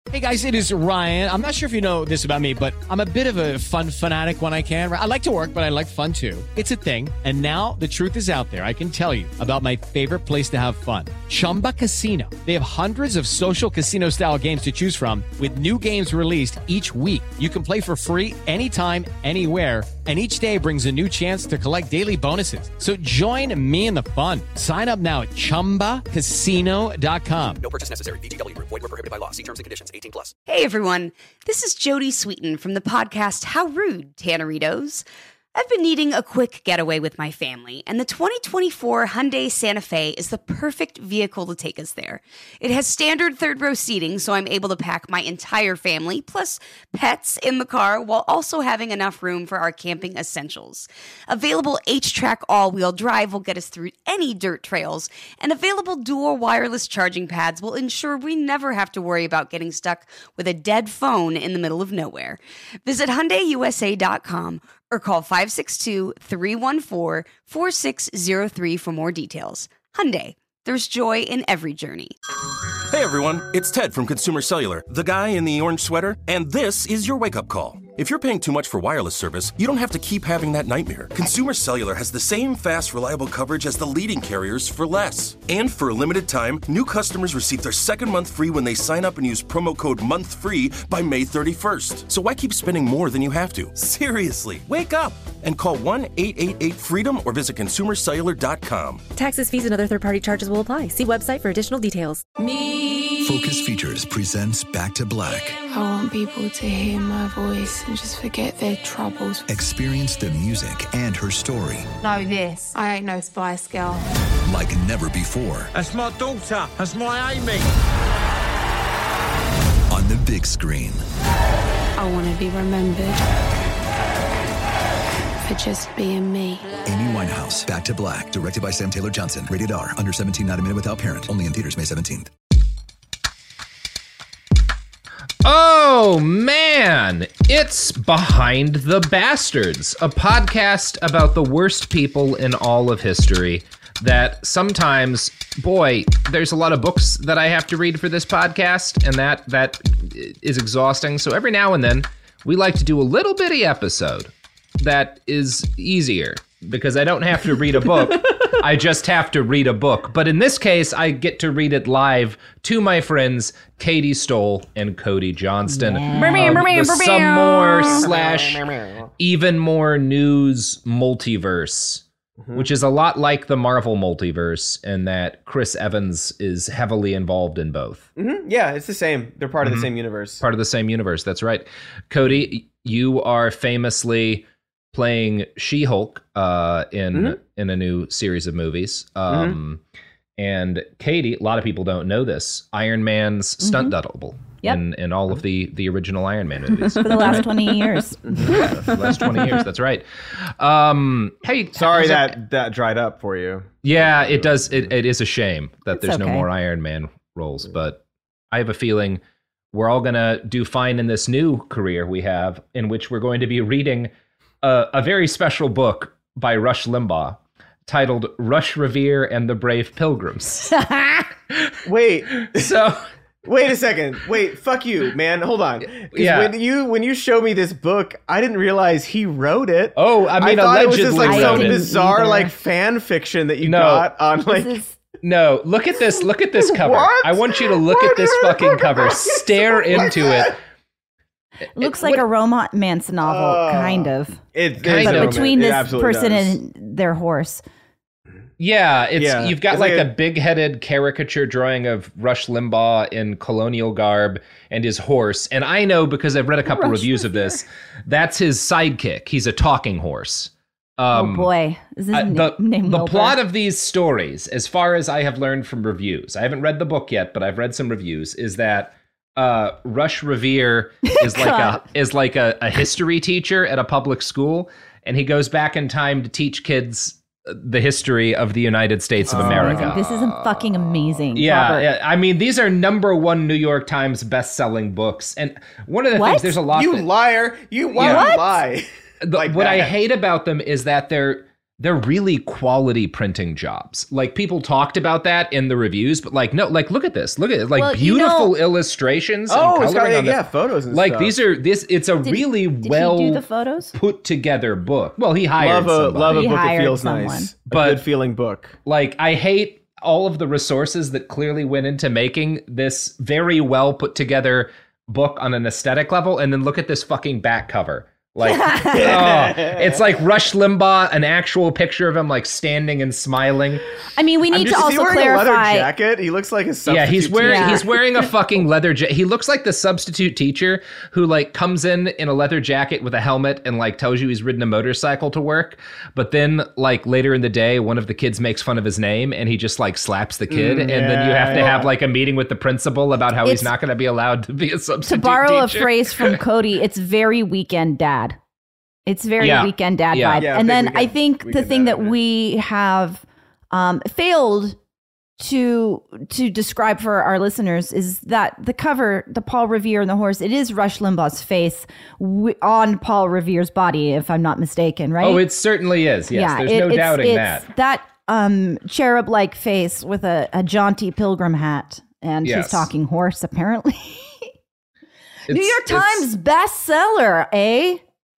Hey guys, it is Ryan. I'm not sure if you know this about me, but I'm a bit of a fun fanatic when I can. I like to work, but I like fun too. It's a thing. And now the truth is out there. I can tell you about my favorite place to have fun. Chumba Casino. They have hundreds of social casino style games to choose from with new games released each week. You can play for free anytime, anywhere. And each day brings a new chance to collect daily bonuses. So join me in the fun. Sign up now at ChumbaCasino.com. No purchase necessary. VGW. Void where prohibited by law. See terms and conditions. 18 plus. Hey everyone, this is Jody Sweeten from the podcast How Rude, Tanneritos. I've been needing a quick getaway with my family, and the 2024 Hyundai Santa Fe is the perfect vehicle to take us there. It has standard third-row seating, so I'm able to pack my entire family, plus pets, in the car, while also having enough room for our camping essentials. Available H-Track all-wheel drive will get us through any dirt trails, and available dual wireless charging pads will ensure we never have to worry about getting stuck with a dead phone in the middle of nowhere. Visit HyundaiUSA.com or call 562-314-4603 for more details. Hyundai, there's joy in every journey. Hey everyone, it's Ted from Consumer Cellular, the guy in the orange sweater, and this is your wake-up call. If you're paying too much for wireless service, you don't have to keep having that nightmare. Consumer Cellular has the same fast, reliable coverage as the leading carriers for less. And for a limited time, new customers receive their second month free when they sign up and use promo code MONTHFREE by May 31st. So why keep spending more than you have to? Seriously, wake up and call 1-888-FREEDOM or visit consumercellular.com. Taxes, fees, and other third-party charges will apply. See website for additional details. Focus Features presents Back to Black. I want people to hear my voice and just forget their troubles. Experience the music and her story. Know this, I ain't no Spice Girl. Like never before. That's my daughter. That's my Amy. On the big screen. I want to be remembered for just being me. Amy Winehouse, Back to Black. Directed by Sam Taylor Johnson. Rated R. Under 17, not a minute without parent. Only in theaters May 17th. Oh, man, it's Behind the Bastards, a podcast about the worst people in all of history that sometimes, boy, there's a lot of books that I have to read for this podcast, and that is exhausting. So every now and then, we like to do a little bitty episode that is easier because I don't have to read a book. I just have to read a book. But in this case, I get to read it live to my friends, Katie Stoll and Cody Johnston. The Some More / Even More News multiverse, which is a lot like the Marvel multiverse in that Chris Evans is heavily involved in both. Yeah, it's the same. They're part of the same universe. Part of the same universe, that's right. Cody, you are famously playing She-Hulk in a new series of movies. And Katie, a lot of people don't know this, Iron Man's stunt double in all of the original Iron Man movies. For the last 20 years. Yeah, for the last 20 years, that's right. Hey, sorry that dried up for you. Yeah, it does. It is a shame that there's no more Iron Man roles, but I have a feeling we're all going to do fine in this new career we have, in which we're going to be reading a very special book by Rush Limbaugh titled Rush Revere and the Brave Pilgrims. Wait a second. Fuck you, man. Hold on. Yeah. When you show me this book, I didn't realize he wrote it. Oh, I mean, thought allegedly it was just like some bizarre either. fan fiction that you got on like. No, look at this. Look at this cover. What? I want you to look at this fucking cover. Stare into it. Looks like a Romance novel, kind of. But between this person and their horse. Yeah, you've got like a big-headed caricature drawing of Rush Limbaugh in colonial garb and his horse. And I know, because I've read a couple reviews of this, that's his sidekick. He's a talking horse. Oh boy, is his name the plot of these stories, as far as I have learned from reviews, I haven't read the book yet, but I've read some reviews, is that Rush Revere is like a history teacher at a public school, and he goes back in time to teach kids the history of the United States of America. This is fucking amazing. Yeah, I mean, these are #1 New York Times best-selling books, and one of the things, there's a lot. You liar! Why would you lie? What I hate about them is that they're they're really quality printing jobs. Like, people talked about that in the reviews, but like, no, like, look at this. Look at it. Like, beautiful illustrations. Oh, and coloring it's got, photos and like, stuff. It's a really well he do the photos? put together book. Well, he hired somebody. Love a book that feels someone. nice. But, a good feeling book. Like, I hate all of the resources that clearly went into making this very well put together book on an aesthetic level, and then look at this fucking back cover. Like, it's like Rush Limbaugh, an actual picture of him like standing and smiling. I mean, we need to also clarify. clarify. A leather jacket? He looks like a substitute. Yeah, he's wearing a fucking leather jacket. He looks like the substitute teacher who like comes in a leather jacket with a helmet and like tells you he's ridden a motorcycle to work. But then like later in the day, one of the kids makes fun of his name and he just like slaps the kid. And then you have to have like a meeting with the principal about how he's not going to be allowed to be a substitute To borrow teacher. a phrase from Cody, it's very Weekend Dad. It's very Weekend Dad vibe. Yeah, and then weekend, I think the thing that we have failed to describe for our listeners is that the cover, the Paul Revere and the horse, it is Rush Limbaugh's face on Paul Revere's body, if I'm not mistaken, right? Oh, it certainly is. Yes, there's no doubting that. That cherub-like face with a jaunty pilgrim hat, and he's talking horse, apparently. New York Times bestseller, eh?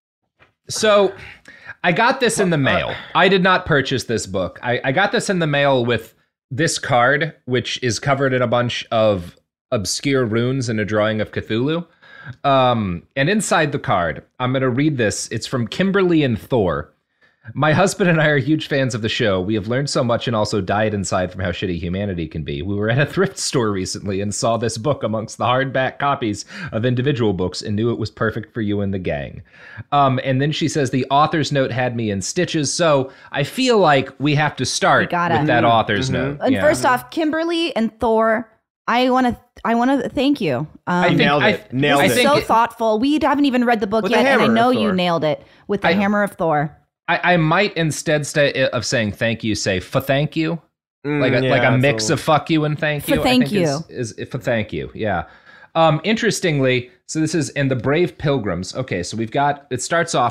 So I got this in the mail. I did not purchase this book. I got this in the mail with this card, which is covered in a bunch of obscure runes and a drawing of Cthulhu. And inside the card, I'm going to read this. It's from Kimberly and Thor. My husband and I are huge fans of the show. We have learned so much and also died inside from how shitty humanity can be. We were at a thrift store recently and saw this book amongst the hardback copies of individual books and knew it was perfect for you and the gang. And then she says, the author's note had me in stitches. So I feel like we have to start with that author's note. And first off, Kimberly and Thor, I want to thank you. Nailed it. So thoughtful. We haven't even read the book yet, and I know you nailed it with the Hammer of Thor. I might instead of saying thank you, say for thank you, like a mix of fuck you and thank you. For thank you is for thank you. Yeah. Interestingly, so this is in the Brave Pilgrims. Okay, so we've got a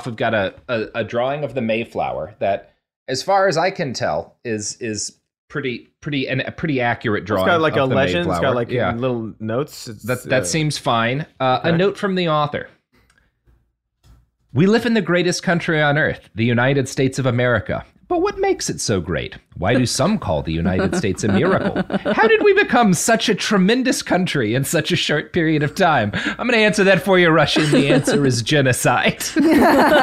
drawing of the Mayflower that, as far as I can tell, is pretty accurate drawing. It's got like of a the legend. Mayflower. It's got like little notes. That seems fine. A note from the author. We live in the greatest country on earth, the United States of America. But what makes it so great? Why do some call the United States a miracle? How did we become such a tremendous country in such a short period of time? I'm going to answer that for you, Russian. The answer is genocide. Several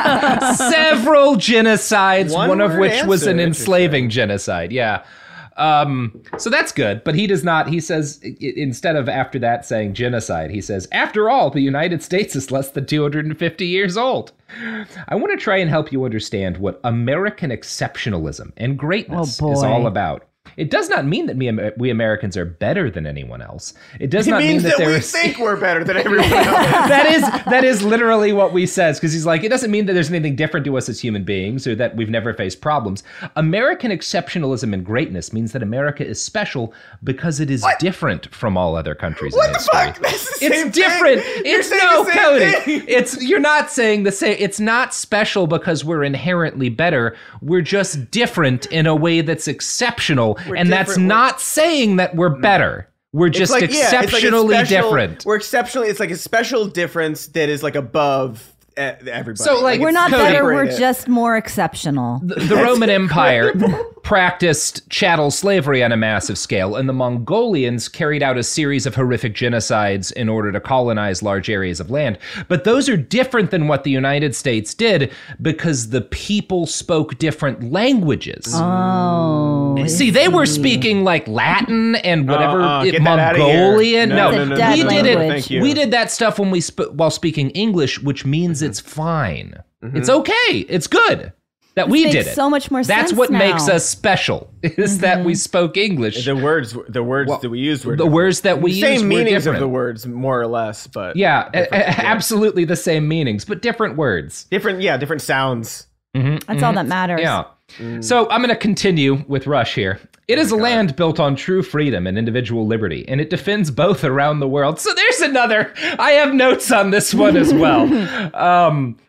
genocides, one of which was an enslaving genocide. Yeah. So that's good, but he does not, he says, instead of after that saying genocide, he says, after all, the United States is less than 250 years old. I want to try and help you understand what American exceptionalism and greatness is all about. It does not mean that we Americans are better than anyone else. It does not mean that we think we're better than everyone else. That is literally what we says, because he's like, it doesn't mean that there's anything different to us as human beings or that we've never faced problems. American exceptionalism and greatness means that America is special because it is different from all other countries in history. What the fuck? That's the same It's different. thing. It's no, Cody. You're not saying the same. It's not special because we're inherently better. We're just different in a way that's exceptional. And that's not saying that we're better. We're just exceptionally different. We're exceptionally, it's like a special difference that is like above everybody. So like we're not better, we're just more exceptional. The Roman Empire practiced chattel slavery on a massive scale, and the Mongolians carried out a series of horrific genocides in order to colonize large areas of land. But those are different than what the United States did because the people spoke different languages. Oh. See, they were speaking like Latin and whatever Mongolian. No, we did it. Thank you. We did that stuff when while speaking English, which means it's fine. It's okay. It's good that we did it. So much more sense. That's what now. makes us special. Is that we spoke English. The words that we used were the words that we used same were meanings different. of the words, more or less, but absolutely the same meanings, but different words. Different sounds. That's all that matters. Yeah. So I'm going to continue with Rush here. It is a land built on true freedom and individual liberty, and it defends both around the world. So there's another. I have notes on this one as well.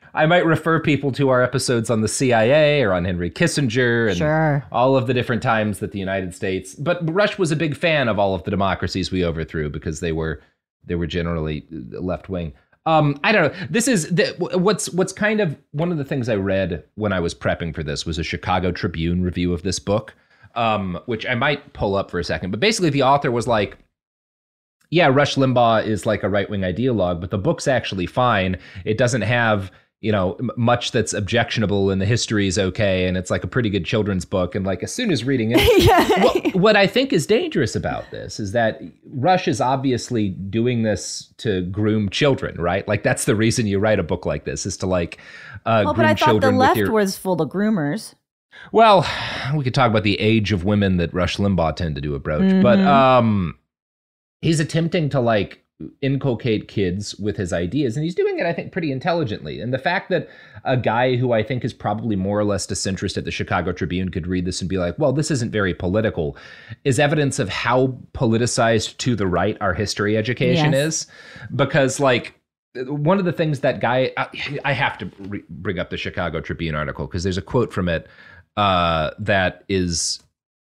I might refer people to our episodes on the CIA or on Henry Kissinger and all of the different times that the United States. But Rush was a big fan of all of the democracies we overthrew because they were generally left wing. I don't know. This is what's kind of one of the things I read when I was prepping for this was a Chicago Tribune review of this book, which I might pull up for a second. But basically, the author was like, yeah, Rush Limbaugh is like a right-wing ideologue, but the book's actually fine. It doesn't have, much that's objectionable, and the history is okay, and it's like a pretty good children's book. And like as soon as reading it, what I think is dangerous about this is that Rush is obviously doing this to groom children, right? Like that's the reason you write a book like this, is to like groom but I thought the left with was full of groomers. Well, we could talk about the age of women that Rush Limbaugh tended to approach, but he's attempting to like inculcate kids with his ideas, and he's doing it, I think, pretty intelligently. And the fact that a guy who I think is probably more or less disinterested at the Chicago Tribune could read this and be like, well, this isn't very political, is evidence of how politicized to the right our history education is. Because like one of the things that guy, I have to bring up the Chicago Tribune article because there's a quote from it that is,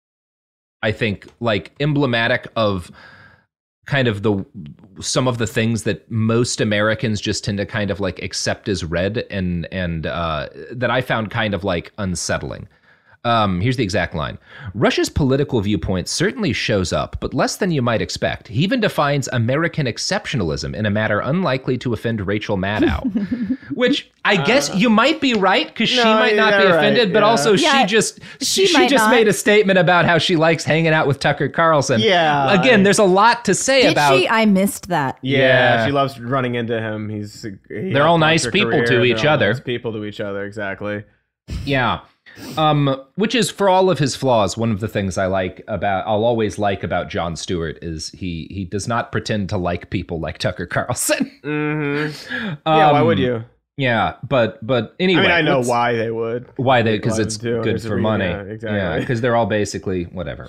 I think, like emblematic of kind of some of the things that most Americans just tend to kind of like accept as read and that I found kind of like unsettling. Here's the exact line. Rush's political viewpoint certainly shows up, but less than you might expect. He even defines American exceptionalism in a manner unlikely to offend Rachel Maddow. Which I guess you might be right, because she might not be offended, but also she just made a statement about how she likes hanging out with Tucker Carlson. Yeah. Again, there's a lot to say about. Did she? I missed that. Yeah, she loves running into him. They're all nice people to each other. Nice people to each other, exactly. Yeah. Which is, for all of his flaws, one of the things I'll always like about Jon Stewart is he does not pretend to like people like Tucker Carlson. Mm-hmm. Why would you? Yeah, but anyway, I know why they would. Because it's good for money. Yeah, exactly. Yeah, because they're all basically whatever.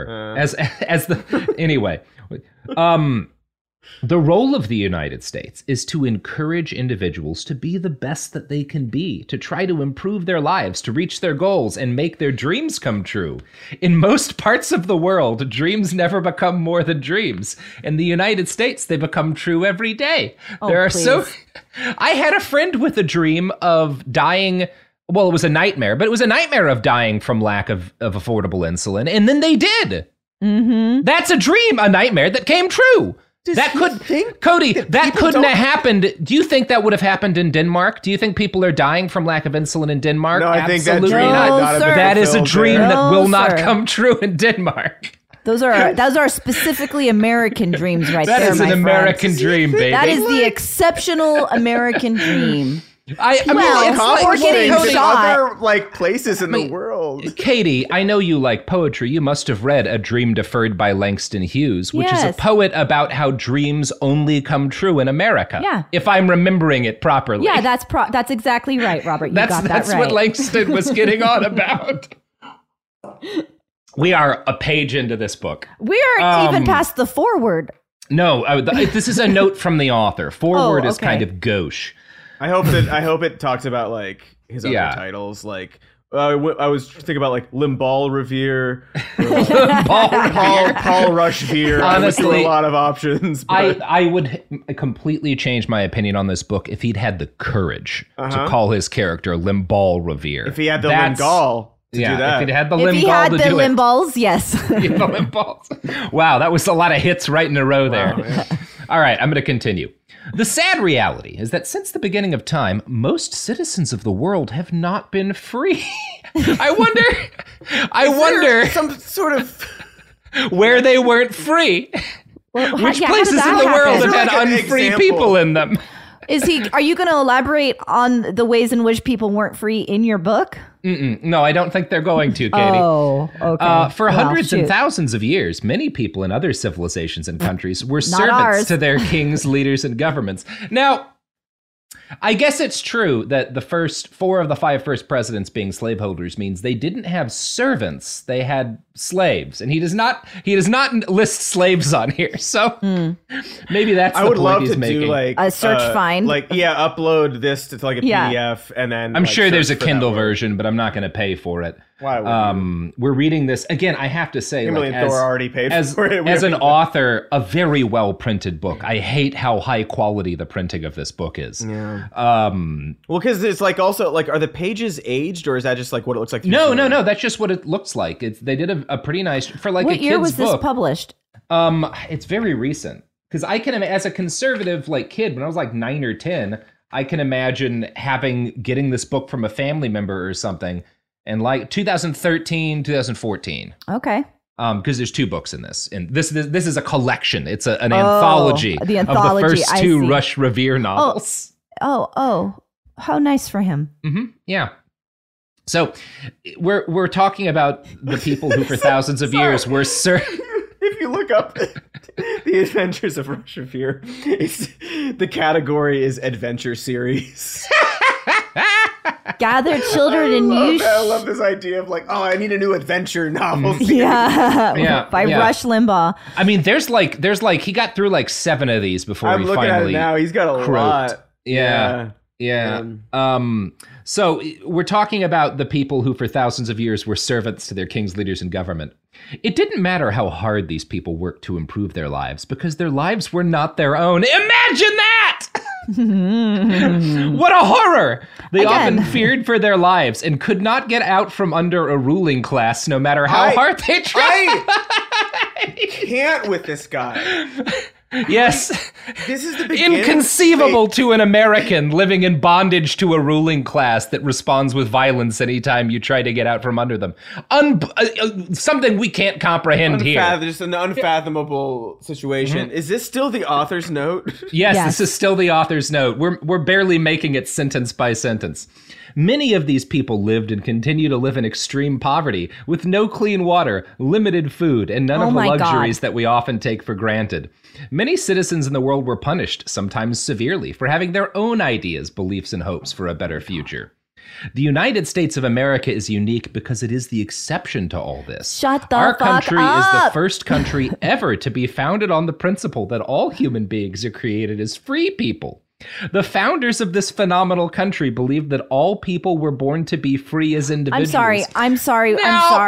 Anyway. The role of the United States is to encourage individuals to be the best that they can be, to try to improve their lives, to reach their goals, and make their dreams come true. In most parts of the world, dreams never become more than dreams. In the United States, they become true every day. I had a friend with a dream of dying. Well, it was a nightmare, but it was a nightmare of dying from lack of affordable insulin. And then they did. Mm-hmm. That's a dream, a nightmare that came true. Cody, that couldn't have happened. Do you think that would have happened in Denmark? Do you think people are dying from lack of insulin in Denmark? No, I think that dream that is a dream that will not come true in Denmark. Those are specifically American dreams right there, That is an American dream, baby. That is the exceptional American dream. Or getting shot. Other like places in the world. Katie, I know you like poetry. You must have read A Dream Deferred by Langston Hughes, which is a poet about how dreams only come true in America. Yeah. If I'm remembering it properly. Yeah, that's exactly right, Robert. You got that right. That's what Langston was getting on about. We are a page into this book. We're even past the foreword. No, this is a note from the author. Foreword is kind of gauche. I hope it talks about like his other titles. Like I was thinking about like Limbaugh Revere, Paul Rushvere. Honestly, a lot of options. But I would completely change my opinion on this book if he'd had the courage to call his character Limbaugh Revere. If he had the Limbaugh. Do that. If he had the Limballs, yes. The Limballs. Wow, that was a lot of hits right in a row there. Wow, yeah. All right, I'm going to continue. The sad reality is that since the beginning of time, most citizens of the world have not been free. I wonder some sort of where they weren't free. Well, which places in the world have had unfree people in them? Are you going to elaborate on the ways in which people weren't free in your book? No, I don't think they're going to, Katie. Oh, okay. For hundreds and thousands of years, many people in other civilizations and countries were servants to their kings, leaders, and governments. Now, I guess it's true that the first 4 of the 5 first presidents being slaveholders means they didn't have servants; they had slaves, and he does not list slaves on here. So maybe that's the point he's making. Do like a search find, upload this to like a PDF, and then I'm sure there's a Kindle version, but I'm not going to pay for it. Why would we're reading this again. I have to say, Thor already paid for it. As an author, a very well printed book. I hate how high quality the printing of this book is. Yeah. Well, because it's like also like, are the pages aged, or is that just like what it looks like? No. That's just what it looks like. They did a pretty nice for like what a kid's year was book. this published? It's very recent, because I can, as a conservative like kid, when I was like 9 or 10, I can imagine getting this book from a family member or something. And like 2013, 2014. Okay. Because there's 2 books in this, and this is a collection. It's an anthology of the first 2 Rush Revere novels. Oh, how nice for him. Mm-hmm. Yeah. So we're talking about the people who for thousands of years were If you look up the Adventures of Rush Revere, the category is adventure series. Gather children and you. I love this idea of like, I need a new adventure novel. By Rush Limbaugh. I mean, there's like he got through like 7 of these before I'm he looking finally. At it now. He's got a lot. Yeah. So we're talking about the people who for thousands of years were servants to their kings, leaders, and government. It didn't matter how hard these people worked to improve their lives, because their lives were not their own. Imagine that! What a horror! They often feared for their lives and could not get out from under a ruling class, no matter how hard they tried. I can't with this guy. Yes. This is the beginning. Inconceivable to an American living in bondage to a ruling class that responds with violence anytime you try to get out from under them. Something we can't comprehend here. Just an unfathomable situation. Mm-hmm. Is this still the author's note? Yes, this is still the author's note. We're barely making it sentence by sentence. Many of these people lived and continue to live in extreme poverty, with no clean water, limited food, and none of the luxuries that we often take for granted. Many citizens in the world were punished, sometimes severely, for having their own ideas, beliefs, and hopes for a better future. The United States of America is unique because it is the exception to all this. Shut the Our fuck country up. is the first country ever to be founded on the principle that all human beings are created as free people. The founders of this phenomenal country believed that all people were born to be free as individuals. I'm sorry.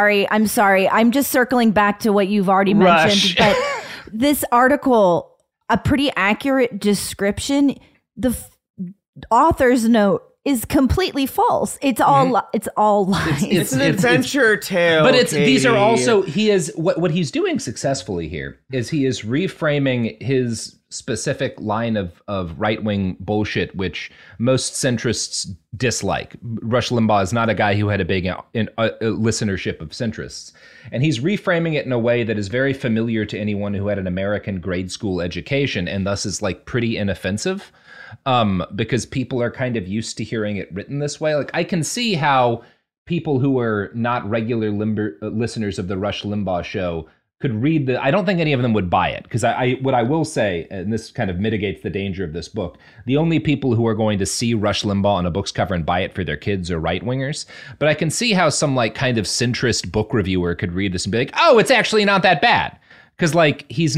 I'm just circling back to what you've already mentioned. But this article, a pretty accurate description, the author's note is completely false. It's all lies. It's an adventure tale. But these are also, what he's doing successfully here is he is reframing his specific line of right-wing bullshit, which most centrists dislike. Rush Limbaugh is not a guy who had a big listenership of centrists. And he's reframing it in a way that is very familiar to anyone who had an American grade school education, and thus is like pretty inoffensive. Because people are kind of used to hearing it written this way. Like, I can see how people who are not regular listeners of the Rush Limbaugh show could read I don't think any of them would buy it, because what I will say, and this kind of mitigates the danger of this book, the only people who are going to see Rush Limbaugh on a book's cover and buy it for their kids are right-wingers. But I can see how some like kind of centrist book reviewer could read this and be like, oh, it's actually not that bad. Because like he's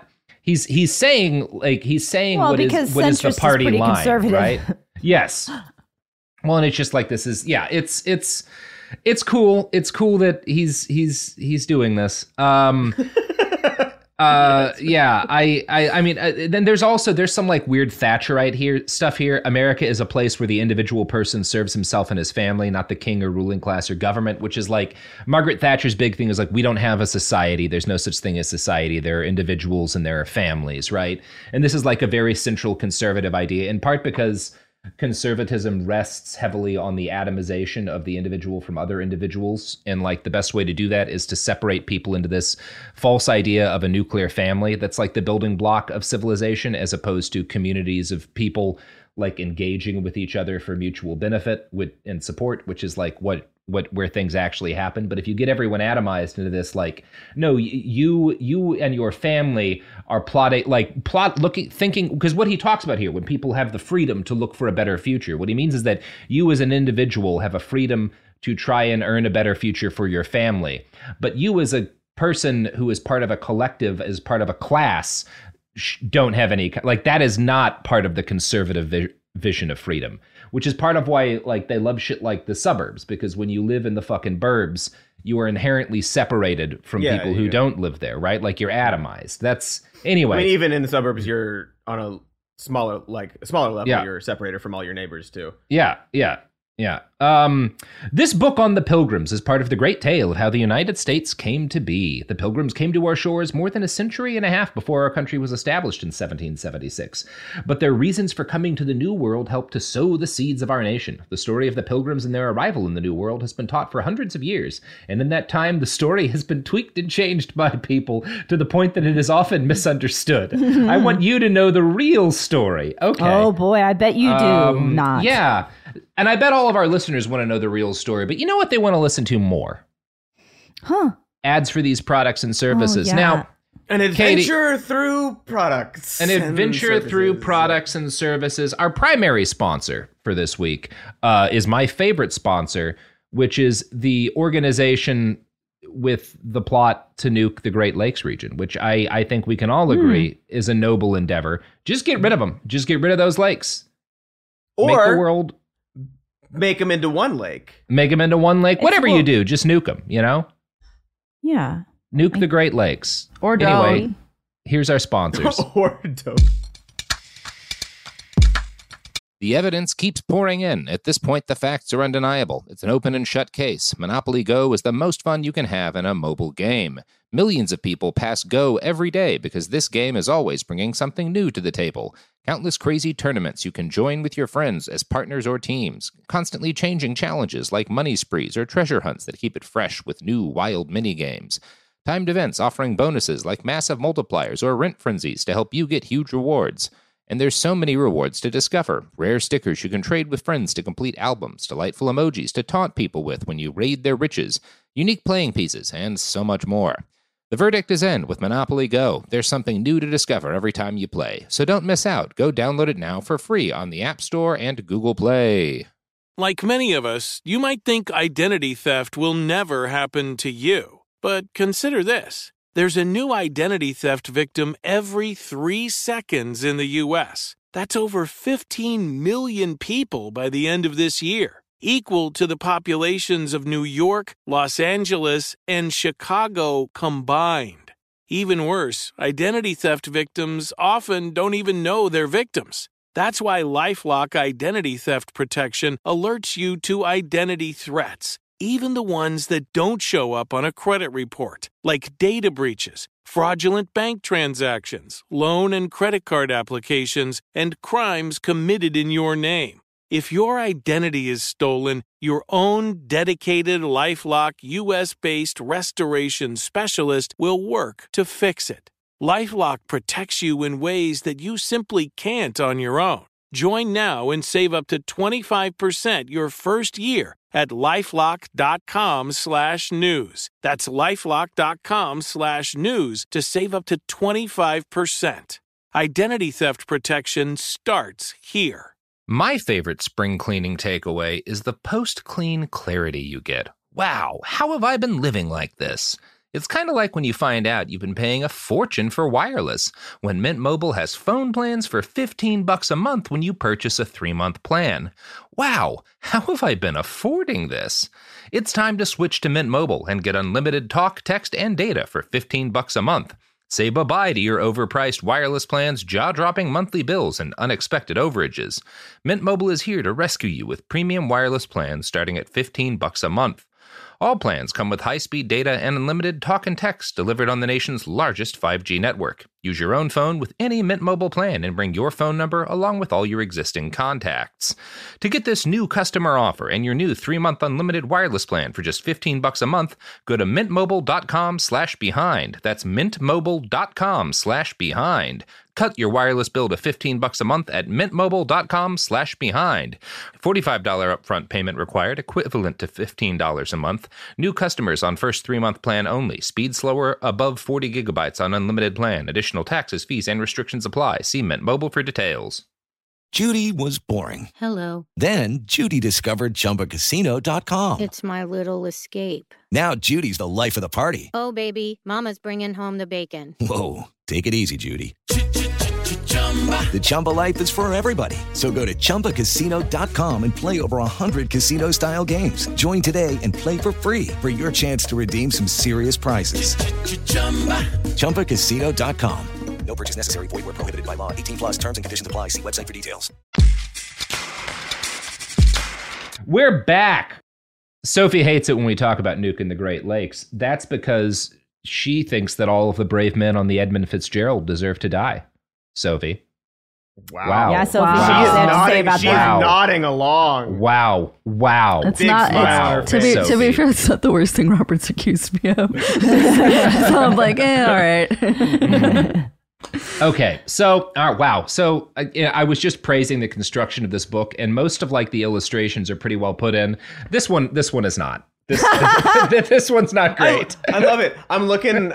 saying what is the party line, right? Yes. Well, and it's just like this is it's cool. It's cool that he's doing this. I mean, then there's some like weird Thatcherite stuff here. America is a place where the individual person serves himself and his family, not the king or ruling class or government, which is like Margaret Thatcher's big thing is like, we don't have a society. There's no such thing as society. There are individuals and there are families, right? And this is like a very central conservative idea, in part because conservatism rests heavily on the atomization of the individual from other individuals. And like the best way to do that is to separate people into this false idea of a nuclear family that's like the building block of civilization, as opposed to communities of people like engaging with each other for mutual benefit and support, which is like where things actually happen. But if you get everyone atomized into this, like, no, you and your family are thinking, because what he talks about here, when people have the freedom to look for a better future, what he means is that you as an individual have a freedom to try and earn a better future for your family. But you as a person who is part of a collective, as part of a class, don't have any, like, that is not part of the conservative vision of freedom, which is part of why, like, they love shit like the suburbs, because when you live in the fucking burbs, you are inherently separated from people who don't live there, right? Like, you're atomized. That's, anyway. I mean, even in the suburbs, you're on a smaller level, you're separated from all your neighbors too. Yeah. This book on the Pilgrims is part of the great tale of how the United States came to be. The Pilgrims came to our shores more than a century and a half before our country was established in 1776. But their reasons for coming to the New World helped to sow the seeds of our nation. The story of the Pilgrims and their arrival in the New World has been taught for hundreds of years, and in that time, the story has been tweaked and changed by people to the point that it is often misunderstood. I want you to know the real story. Okay. Oh boy, I bet you do not. Yeah. And I bet all of our listeners want to know the real story, but you know what they want to listen to more? Ads for these products and services. Now, an adventure through products. An adventure through products and services. Our primary sponsor for this week is my favorite sponsor, which is the organization with the plot to nuke the Great Lakes region, which I think we can all agree is a noble endeavor. Just get rid of them. Just get rid of those lakes. Or make the world... Make them into one lake. Make them into one lake. Whatever you do, just nuke them, you know? Yeah. Nuke the Great Lakes. Or anyway, here's our sponsors. Or dope. The evidence keeps pouring in. At this point, the facts are undeniable. It's an open and shut case. Monopoly Go is the most fun you can have in a mobile game. Millions of people pass Go every day because this game is always bringing something new to the table. Countless crazy tournaments you can join with your friends as partners or teams. Constantly changing challenges like money sprees or treasure hunts that keep it fresh with new wild mini-games. Timed events offering bonuses like massive multipliers or rent frenzies to help you get huge rewards. And there's so many rewards to discover. Rare stickers you can trade with friends to complete albums, delightful emojis to taunt people with when you raid their riches, unique playing pieces, and so much more. The verdict is in with Monopoly Go. There's something new to discover every time you play. So don't miss out. Go download it now for free on the App Store and Google Play. Like many of us, you might think identity theft will never happen to you. But consider this. There's a new identity theft victim every 3 seconds in the U.S. That's over 15 million people by the end of this year, equal to the populations of New York, Los Angeles, and Chicago combined. Even worse, identity theft victims often don't even know they're victims. That's why LifeLock Identity Theft Protection alerts you to identity threats, even the ones that don't show up on a credit report, like data breaches, fraudulent bank transactions, loan and credit card applications, and crimes committed in your name. If your identity is stolen, your own dedicated LifeLock U.S.-based restoration specialist will work to fix it. LifeLock protects you in ways that you simply can't on your own. Join now and save up to 25% your first year at LifeLock.com/news. That's LifeLock.com/news to save up to 25%. Identity theft protection starts here. My favorite spring cleaning takeaway is the post-clean clarity you get. Wow, how have I been living like this? It's kind of like when you find out you've been paying a fortune for wireless, when Mint Mobile has phone plans for $15 a month when you purchase a 3-month plan. Wow, how have I been affording this? It's time to switch to Mint Mobile and get unlimited talk, text, and data for $15 a month. Say bye-bye to your overpriced wireless plans, jaw-dropping monthly bills, and unexpected overages. Mint Mobile is here to rescue you with premium wireless plans starting at $15 a month. All plans come with high-speed data and unlimited talk and text delivered on the nation's largest 5G network. Use your own phone with any Mint Mobile plan and bring your phone number along with all your existing contacts. To get this new customer offer and your new 3-month unlimited wireless plan for just $15 a month, go to mintmobile.com/behind. That's mintmobile.com/behind. Cut your wireless bill to $15 a month at mintmobile.com/behind. $45 upfront payment required, equivalent to $15 a month. New customers on first 3-month plan only. Speed slower above 40 gigabytes on unlimited plan. Additional taxes, fees, and restrictions apply. See Mint Mobile for details. Judy was boring. Hello. Then Judy discovered ChumbaCasino.com. It's my little escape. Now Judy's the life of the party. Oh, baby, mama's bringing home the bacon. Whoa, take it easy, Judy. The Chumba life is for everybody. So go to ChumbaCasino.com and play over 100 casino-style games. Join today and play for free for your chance to redeem some serious prizes. ChumbaCasino.com. No purchase necessary. Void where prohibited by law. 18+ terms and conditions apply. See website for details. We're back. Sophie hates it when we talk about nuking the Great Lakes. That's because she thinks that all of the brave men on the Edmund Fitzgerald deserve to die. Sophie. Wow. Yeah, Sophie. Wow. She is Wow. nodding along. Wow. It's Big not. smile. To be fair, it's not the worst thing Robert's accused me of. So I'm like, all right. Okay, so wow. So I was just praising the construction of this book, and most of like the illustrations are pretty well put in. This one is not. This one's not great. I love it. I'm looking.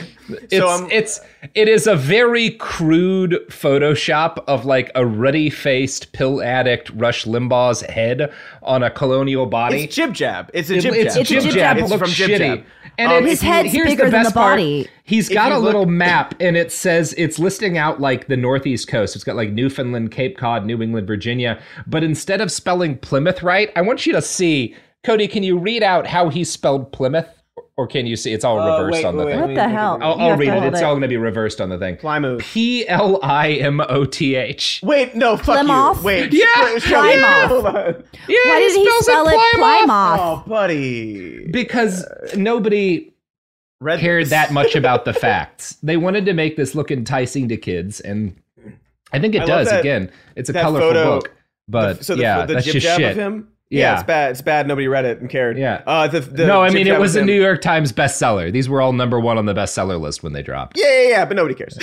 It is a very crude Photoshop of like a ruddy-faced pill addict Rush Limbaugh's head on a colonial body. It's Jib Jab. It's a Jib Jab. It's Jib Jab. It looks from Jib shitty. Jab. And his head's bigger than the body. He's got a little map, and it says it's listing out like the Northeast coast. It's got like Newfoundland, Cape Cod, New England, Virginia. But instead of spelling Plymouth right, I want you to see. Cody, can you read out how he spelled Plymouth? Or can you see? It's all reversed on the thing. What the hell? I'll read it. It's all going to be reversed on the thing. Plymouth. Plimoth. Wait, no, fuck Plymouth? you. Wait. Yeah. Plymouth. Yeah, Why did he spell it Plymouth? Oh, buddy. Because nobody cared that much about the facts. They wanted to make this look enticing to kids, and I think it does. Again, it's a colorful book. But the that's Jib just Jab shit. of him? Yeah, it's bad. It's bad. Nobody read it and cared. Yeah. No, I mean, it was a New York Times bestseller. These were all #1 on the bestseller list when they dropped. Yeah, but nobody cares.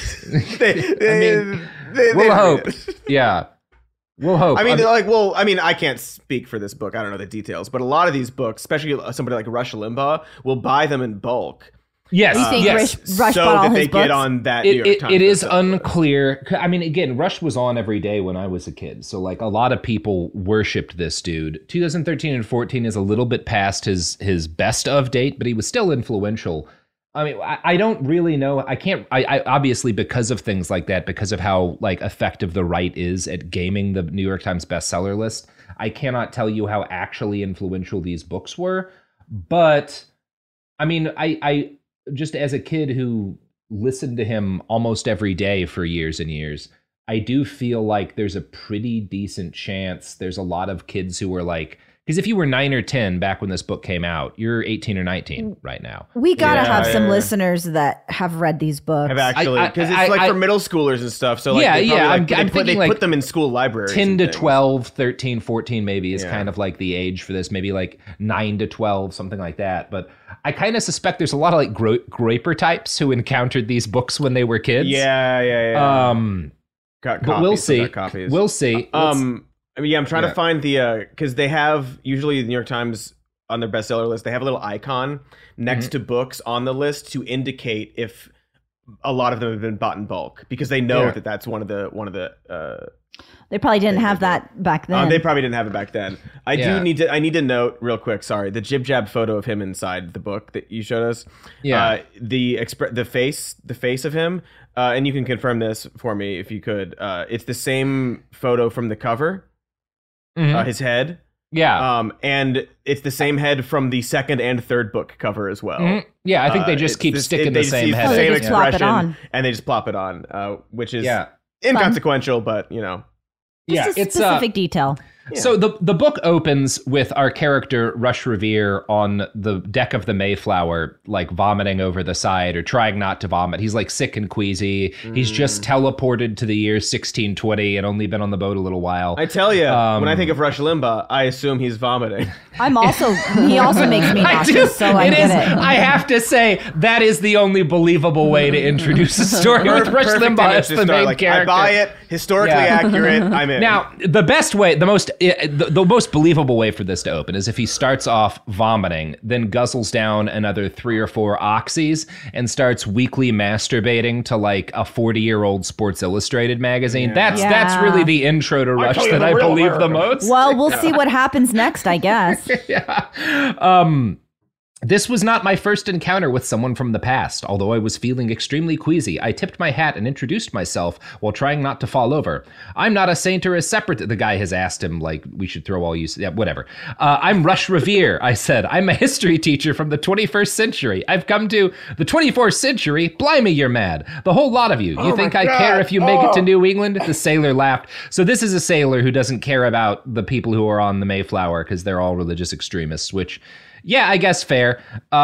We'll hope. Yeah. We'll hope. I mean, I can't speak for this book. I don't know the details, but a lot of these books, especially somebody like Rush Limbaugh, will buy them in bulk. Yes, you think Rush so bought all that his they books? get on that New York Times. It is unclear. I mean, again, Rush was on every day when I was a kid, so like a lot of people worshipped this dude. 2013 and 14 is a little bit past his best of date, but he was still influential. I mean, I don't really know. I obviously, because of things like that, because of how like effective the right is at gaming the New York Times bestseller list, I cannot tell you how actually influential these books were. But I mean, I just as a kid who listened to him almost every day for years and years, I do feel like there's a pretty decent chance there's a lot of kids who were like, because if you were 9 or 10 back when this book came out, you're 18 or 19 right now. We gotta have some listeners that have read these books. Have actually, because it's like for middle schoolers and stuff. So like, I'm thinking they like put them in school libraries. 10 to 12, 13, 14 maybe is kind of like the age for this. Maybe like 9 to 12, something like that. But I kind of suspect there's a lot of like graper types who encountered these books when they were kids. Yeah. But we'll see. We'll see. I mean, I'm trying to find the because they have usually the New York Times on their bestseller list. They have a little icon next to books on the list to indicate if a lot of them have been bought in bulk, because they know that that's one of the. They probably didn't have that back then. They probably didn't have it back then. I need to note real quick. Sorry, the Jib Jab photo of him inside the book that you showed us. Yeah, the face of him, and you can confirm this for me if you could. It's the same photo from the cover. His head. Yeah. And it's the same head from the second and third book cover as well. Yeah, I think they just keep sticking the same head. The same expression, and they just plop it on, which is inconsequential, but you know. Just a specific detail. So the book opens with our character Rush Revere on the deck of the Mayflower, like vomiting over the side or trying not to vomit. He's like sick and queasy. He's just teleported to the year 1620 and only been on the boat a little while. I tell you, when I think of Rush Limbaugh, I assume he's vomiting. He also makes me nauseous, so I get it. I have to say, that is the only believable way to introduce a story with Rush Limbaugh as the main character. I buy it, historically accurate, I'm in. Now, the best way, the most believable way for this to open is if he starts off vomiting, then guzzles down another 3 or 4 oxys and starts weekly masturbating to like a 40-year-old Sports Illustrated magazine. That's really the intro to Rush that I believe the most. Well, we'll see what happens next, I guess. This was not my first encounter with someone from the past. Although I was feeling extremely queasy, I tipped my hat and introduced myself while trying not to fall over. I'm not a saint or a separate, the guy has asked him, like, we should throw all you, whatever. I'm Rush Revere, I said. I'm a history teacher from the 21st century. I've come to the 24th century. Blimey, you're mad. The whole lot of you. You think I care if you make it to New England? The sailor laughed. So this is a sailor who doesn't care about the people who are on the Mayflower because they're all religious extremists, which... yeah, I guess fair.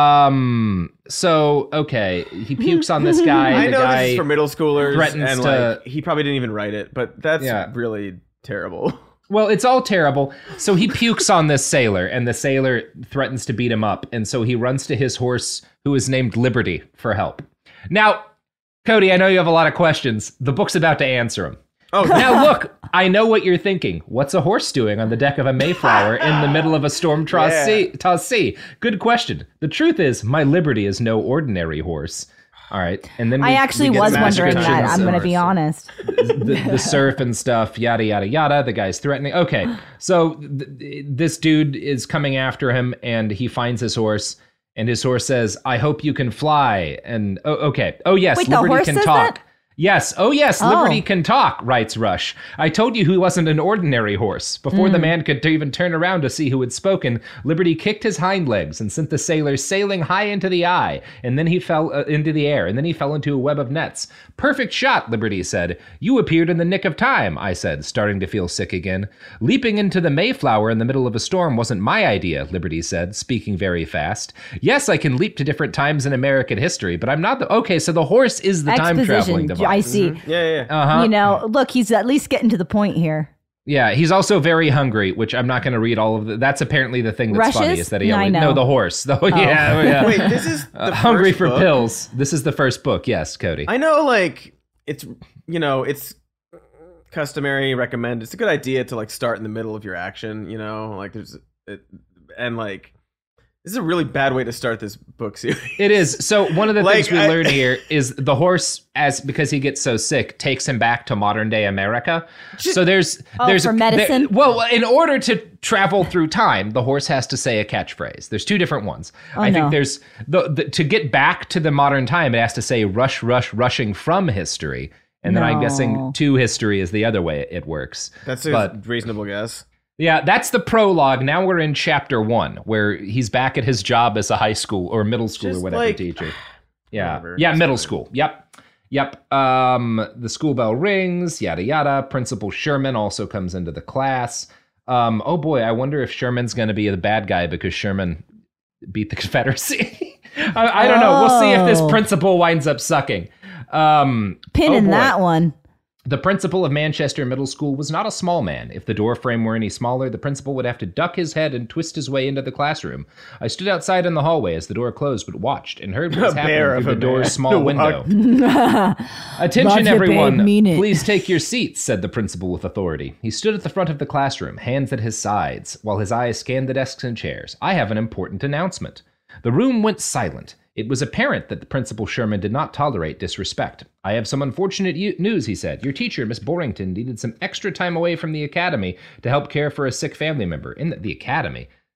So, okay, he pukes on this guy. I know this is for middle schoolers, and to, he probably didn't even write it, but that's really terrible. Well, it's all terrible. So he pukes on this sailor, and the sailor threatens to beat him up, and so he runs to his horse, who is named Liberty, for help. Now, Cody, I know you have a lot of questions. The book's about to answer them. Oh, now look, I know what you're thinking. What's a horse doing on the deck of a Mayflower in the middle of a storm-tossed sea? Good question. The truth is, my Liberty is no ordinary horse. All right, and then I actually was wondering that. I'm going to be honest. The surf and stuff, yada yada yada. The guy's threatening. Okay, so this dude is coming after him, and he finds his horse, and his horse says, "I hope you can fly." And okay, yes, wait, Liberty can talk. That? Yes. Oh, yes. Liberty can talk, writes Rush. I told you he wasn't an ordinary horse. Before the man could even turn around to see who had spoken, Liberty kicked his hind legs and sent the sailor sailing high into the eye, and then he fell into the air, and then he fell into a web of nets. Perfect shot, Liberty said. You appeared in the nick of time, I said, starting to feel sick again. Leaping into the Mayflower in the middle of a storm wasn't my idea, Liberty said, speaking very fast. Yes, I can leap to different times in American history, but I'm not the... Okay, so the horse is the time-traveling device. I see. Mm-hmm. Yeah. You know, look, he's at least getting to the point here. Yeah, he's also very hungry, which I'm not going to read all of. That's apparently the thing that's funny is that he only the horse. Though, yeah. Wait, this is the hungry first for book? pills. This is the first book. Yes, Cody. I know, like it's it's customary recommend. It's a good idea to like start in the middle of your action. This is a really bad way to start this book series. It is. So one of the things we learn here is the horse, because he gets so sick, takes him back to modern day America. So there's for medicine. In order to travel through time, the horse has to say a catchphrase. There's 2 different ones. I think there's to get back to the modern time, it has to say rush, rushing from history. And then I'm guessing to history is the other way it works. That's a reasonable guess. Yeah, that's the prologue. Now we're in chapter 1, where he's back at his job as a high school or middle school or whatever teacher. Yeah, middle school. Yep. The school bell rings, yada yada. Principal Sherman also comes into the class. Oh boy, I wonder if Sherman's going to be the bad guy because Sherman beat the Confederacy. I don't know. We'll see if this principal winds up sucking. Pinning that one. The principal of Manchester Middle School was not a small man. If the door frame were any smaller, the principal would have to duck his head and twist his way into the classroom. I stood outside in the hallway as the door closed, but watched and heard what was happening through the door's small window. Attention, everyone. Please take your seats, said the principal with authority. He stood at the front of the classroom, hands at his sides, while his eyes scanned the desks and chairs. I have an important announcement. The room went silent. It was apparent that the Principal Sherman did not tolerate disrespect. I have some unfortunate news, he said. Your teacher, Miss Borrington, needed some extra time away from the academy to help care for a sick family member. In the academy?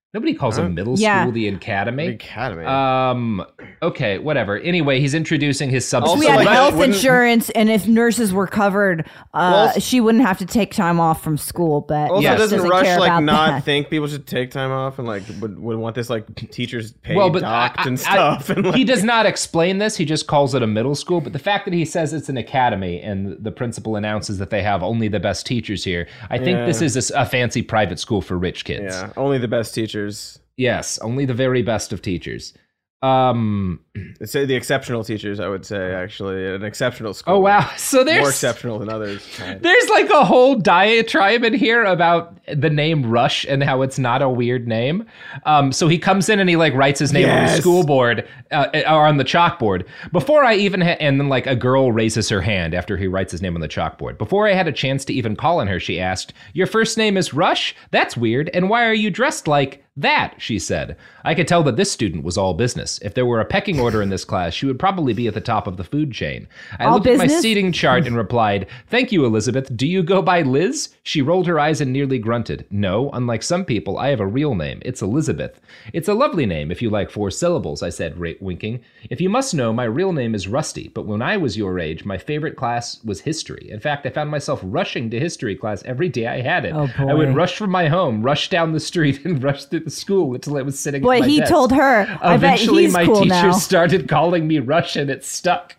Nobody calls a middle school the academy. The academy. Okay, whatever. Anyway, he's introducing his substance. We had health insurance, and if nurses were covered, she wouldn't have to take time off from school. But also, doesn't Rush care like about not that. think people should take time off and like would want this like teachers paid but docked and stuff? And, like, he does not explain this. He just calls it a middle school. But the fact that he says it's an academy and the principal announces that they have only the best teachers here, I think this is a fancy private school for rich kids. Yeah, only the best teachers. Yes, only the very best of teachers. Say the exceptional teachers, I would say, actually, an exceptional school. Oh wow! So there's more exceptional than others. There's like a whole diatribe in here about the name Rush and how it's not a weird name. So he comes in and he like writes his name on the school board or on the chalkboard. Before I even and then like a girl raises her hand after he writes his name on the chalkboard. Before I had a chance to even call on her, she asked, "Your first name is Rush? That's weird. And why are you dressed like that?" She said. I could tell that this student was all business. If there were a pecking order in this class, she would probably be at the top of the food chain. I looked at my seating chart and replied, "Thank you, Elizabeth. Do you go by Liz?" She rolled her eyes and nearly grunted. "No, unlike some people, I have a real name. It's Elizabeth." "It's a lovely name if you like 4 syllables, I said, winking. "If you must know, my real name is Rusty, but when I was your age, my favorite class was history. In fact, I found myself rushing to history class every day I had it. Oh, boy. I would rush from my home, rush down the street, and rush through the school until I was sitting at my he desk. told her. I bet Eventually, he's my cool teacher now. started calling me Rush, and it stuck."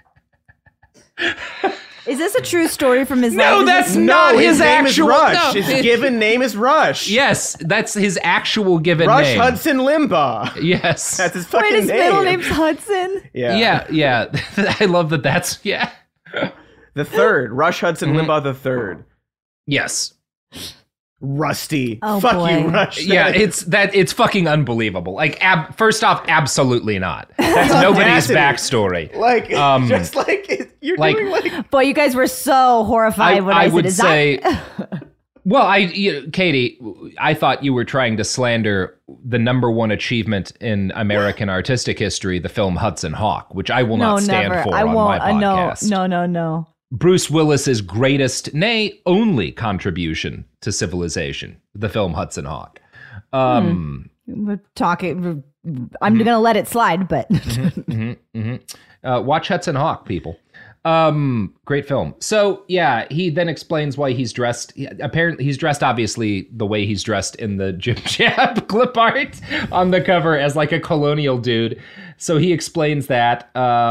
Is this a true story from his life? No, that's not his name actual is Rush. no, His given name is Rush. Yes, that's his actual given Rush name. Hudson Limbaugh. Yes. That's his fucking Wait, his name. middle name's Hudson? Yeah. I love that that's, The third. Rush Hudson Limbaugh the third. Yes. Rusty. Oh, Fuck boy. you, Rush. Yeah, it's fucking unbelievable. Like, first off, absolutely not. That's nobody's backstory. Like, just like, you're like, doing like... Boy, you guys were so horrified when I said, would is say, that... well, Katie, I thought you were trying to slander the #1 achievement in American artistic history, the film Hudson Hawk, which I will not stand for on my podcast. No. Bruce Willis's greatest, nay, only contribution to civilization, the film Hudson Hawk. We're talking... I'm going to let it slide, but... Watch Hudson Hawk, people. Great film. So, yeah, he then explains why he's dressed. Apparently, he's dressed, obviously, the way he's dressed in the Jib Jab clip art on the cover as like a colonial dude. So he explains that.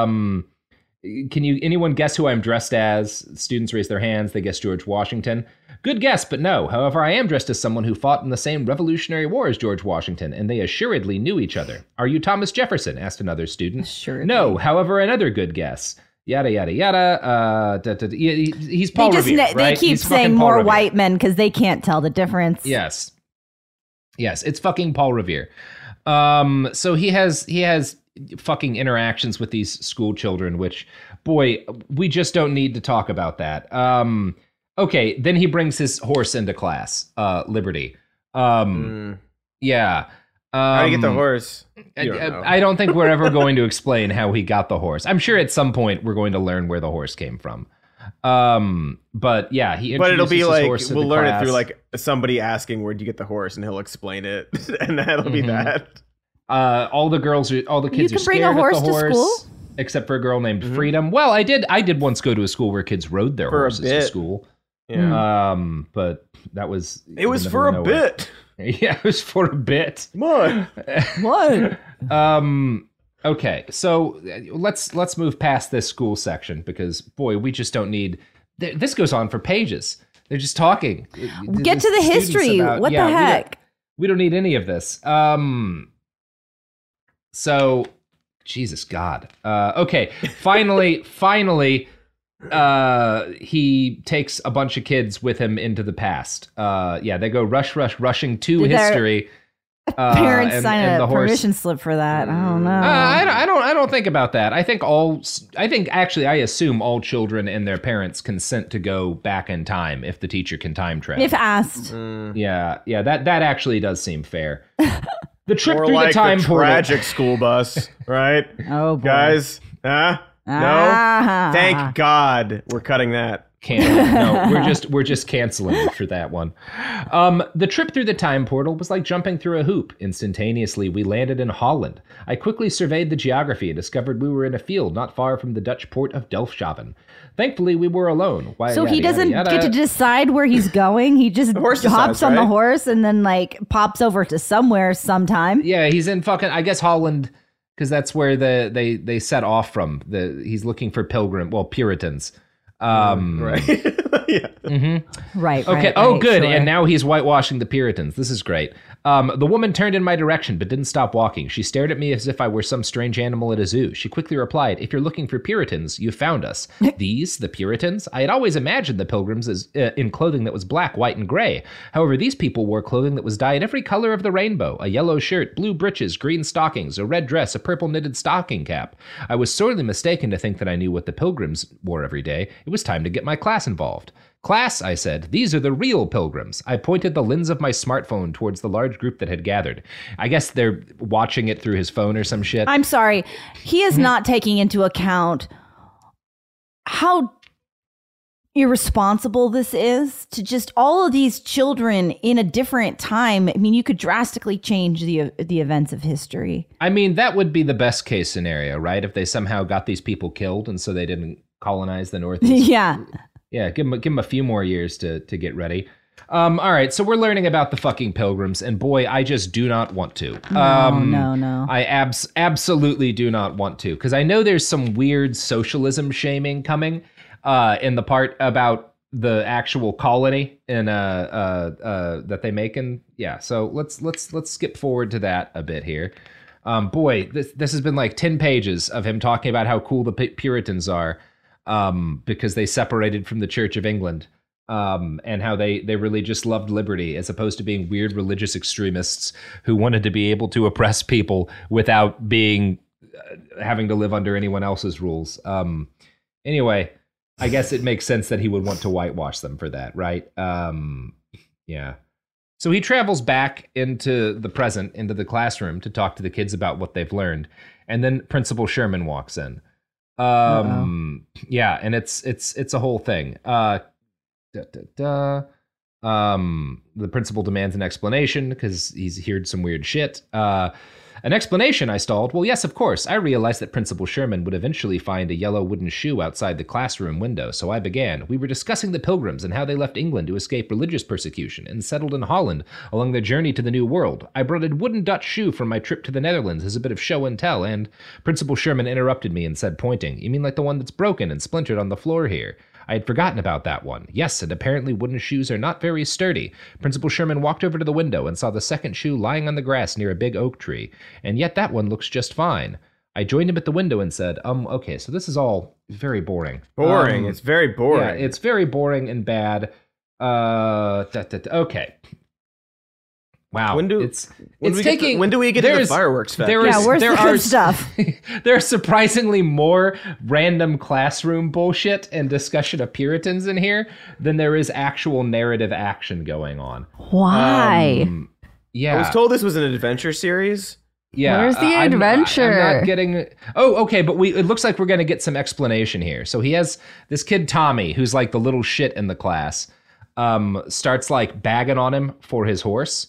Anyone guess who I'm dressed as? Students raise their hands. They guess George Washington. Good guess, but no. However, I am dressed as someone who fought in the same Revolutionary War as George Washington, and they assuredly knew each other. Are you Thomas Jefferson? Asked another student. Assuredly. No. However, another good guess. Yada, yada, yada. He's Paul Revere, right? They keep He's fucking saying Paul more Revere. white men because they can't tell the difference. Yes, it's fucking Paul Revere. So he has fucking interactions with these school children, which, boy, we just don't need to talk about that. Okay, then he brings his horse into class, Liberty. Yeah. How do you get the horse? I don't think we're ever going to explain how he got the horse. I'm sure at some point we're going to learn where the horse came from. But yeah, he introduces But it'll be his like, horse we'll into learn class. it through like somebody asking where'd you get the horse, and he'll explain it, and that'll be that. All the kids You are can bring scared a horse of the to horse, school? except for a girl named Freedom. Well, I did once go to a school where kids rode their For a horses to bit. school. Yeah. But that was It was for a bit. Yeah, it was for a bit. What? Okay, so let's move past this school section because boy, we just don't need. This goes on for pages. They're just talking. Get to the history. What the heck? We don't need any of this. So, Jesus God. Okay, finally, he takes a bunch of kids with him into the past. They go rushing to history. Parents sign a permission slip for that. I don't know. I don't think about that. I assume all children and their parents consent to go back in time if the teacher can time travel. If asked. Yeah, that actually does seem fair. The trip Or through like the time the portal. tragic school bus, right? Oh boy. Guys, no? Thank God we're cutting that. We're just canceling for that one. The trip through the time portal was like jumping through a hoop. Instantaneously, we landed in Holland. I quickly surveyed the geography and discovered we were in a field not far from the Dutch port of Delfshaven. Thankfully, we were alone. So he doesn't get to decide where he's going. He just hops on the horse and then like pops over to somewhere sometime. Yeah, he's in fucking, I guess, Holland, because that's where they set off from. He's looking for Puritans. Right. Yeah. Mm-hmm. Right. Okay. Good. Sure. And now he's whitewashing the Puritans. This is great. The woman turned in my direction, but didn't stop walking. She stared at me as if I were some strange animal at a zoo. She quickly replied, "If you're looking for Puritans, you found us." These, the Puritans? I had always imagined the Pilgrims as in clothing that was black, white, and gray. However, these people wore clothing that was dyed every color of the rainbow: a yellow shirt, blue breeches, green stockings, a red dress, a purple knitted stocking cap. I was sorely mistaken to think that I knew what the Pilgrims wore every day. It was time to get my class involved. "Class," I said, "these are the real Pilgrims." I pointed the lens of my smartphone towards the large group that had gathered. I guess they're watching it through his phone or some shit. I'm sorry. He is not taking into account how irresponsible this is to just all of these children in a different time. I mean, you could drastically change the events of history. I mean, that would be the best case scenario, right? If they somehow got these people killed and so they didn't colonize the Northeast. Yeah. Yeah, give him a few more years to get ready. All right, so we're learning about the fucking Pilgrims, and boy, I just do not want to. No. I absolutely do not want to, because I know there's some weird socialism shaming coming in the part about the actual colony and that they make, and yeah. So let's skip forward to that a bit here. Boy, this has been like 10 pages of him talking about how cool the Puritans are. Because they separated from the Church of England, and how they really just loved liberty as opposed to being weird religious extremists who wanted to be able to oppress people without being having to live under anyone else's rules. Anyway, I guess it makes sense that he would want to whitewash them for that, right? Yeah. So he travels back into the present, into the classroom to talk to the kids about what they've learned, and then Principal Sherman walks in. Yeah, and it's a whole thing. The principal demands an explanation because he's heard some weird shit. An explanation, I stalled. Well, yes, of course. I realized that Principal Sherman would eventually find a yellow wooden shoe outside the classroom window, so I began. We were discussing the Pilgrims and how they left England to escape religious persecution and settled in Holland along their journey to the New World. I brought a wooden Dutch shoe from my trip to the Netherlands as a bit of show and tell, and Principal Sherman interrupted me and said, pointing, "You mean like the one that's broken and splintered on the floor here?" I had forgotten about that one. Yes, and apparently wooden shoes are not very sturdy. Principal Sherman walked over to the window and saw the second shoe lying on the grass near a big oak tree. And yet that one looks just fine. I joined him at the window and said, okay, so this is all very boring. Boring. It's very boring. Yeah, it's very boring and bad. Okay. Wow. When do we get to the fireworks fest? Where's the good stuff? There's surprisingly more random classroom bullshit and discussion of Puritans in here than there is actual narrative action going on. Why? Yeah. I was told this was an adventure series. Yeah. Where's the adventure? I'm not getting... Oh, okay, but it looks like we're going to get some explanation here. So he has this kid, Tommy, who's like the little shit in the class, starts like bagging on him for his horse.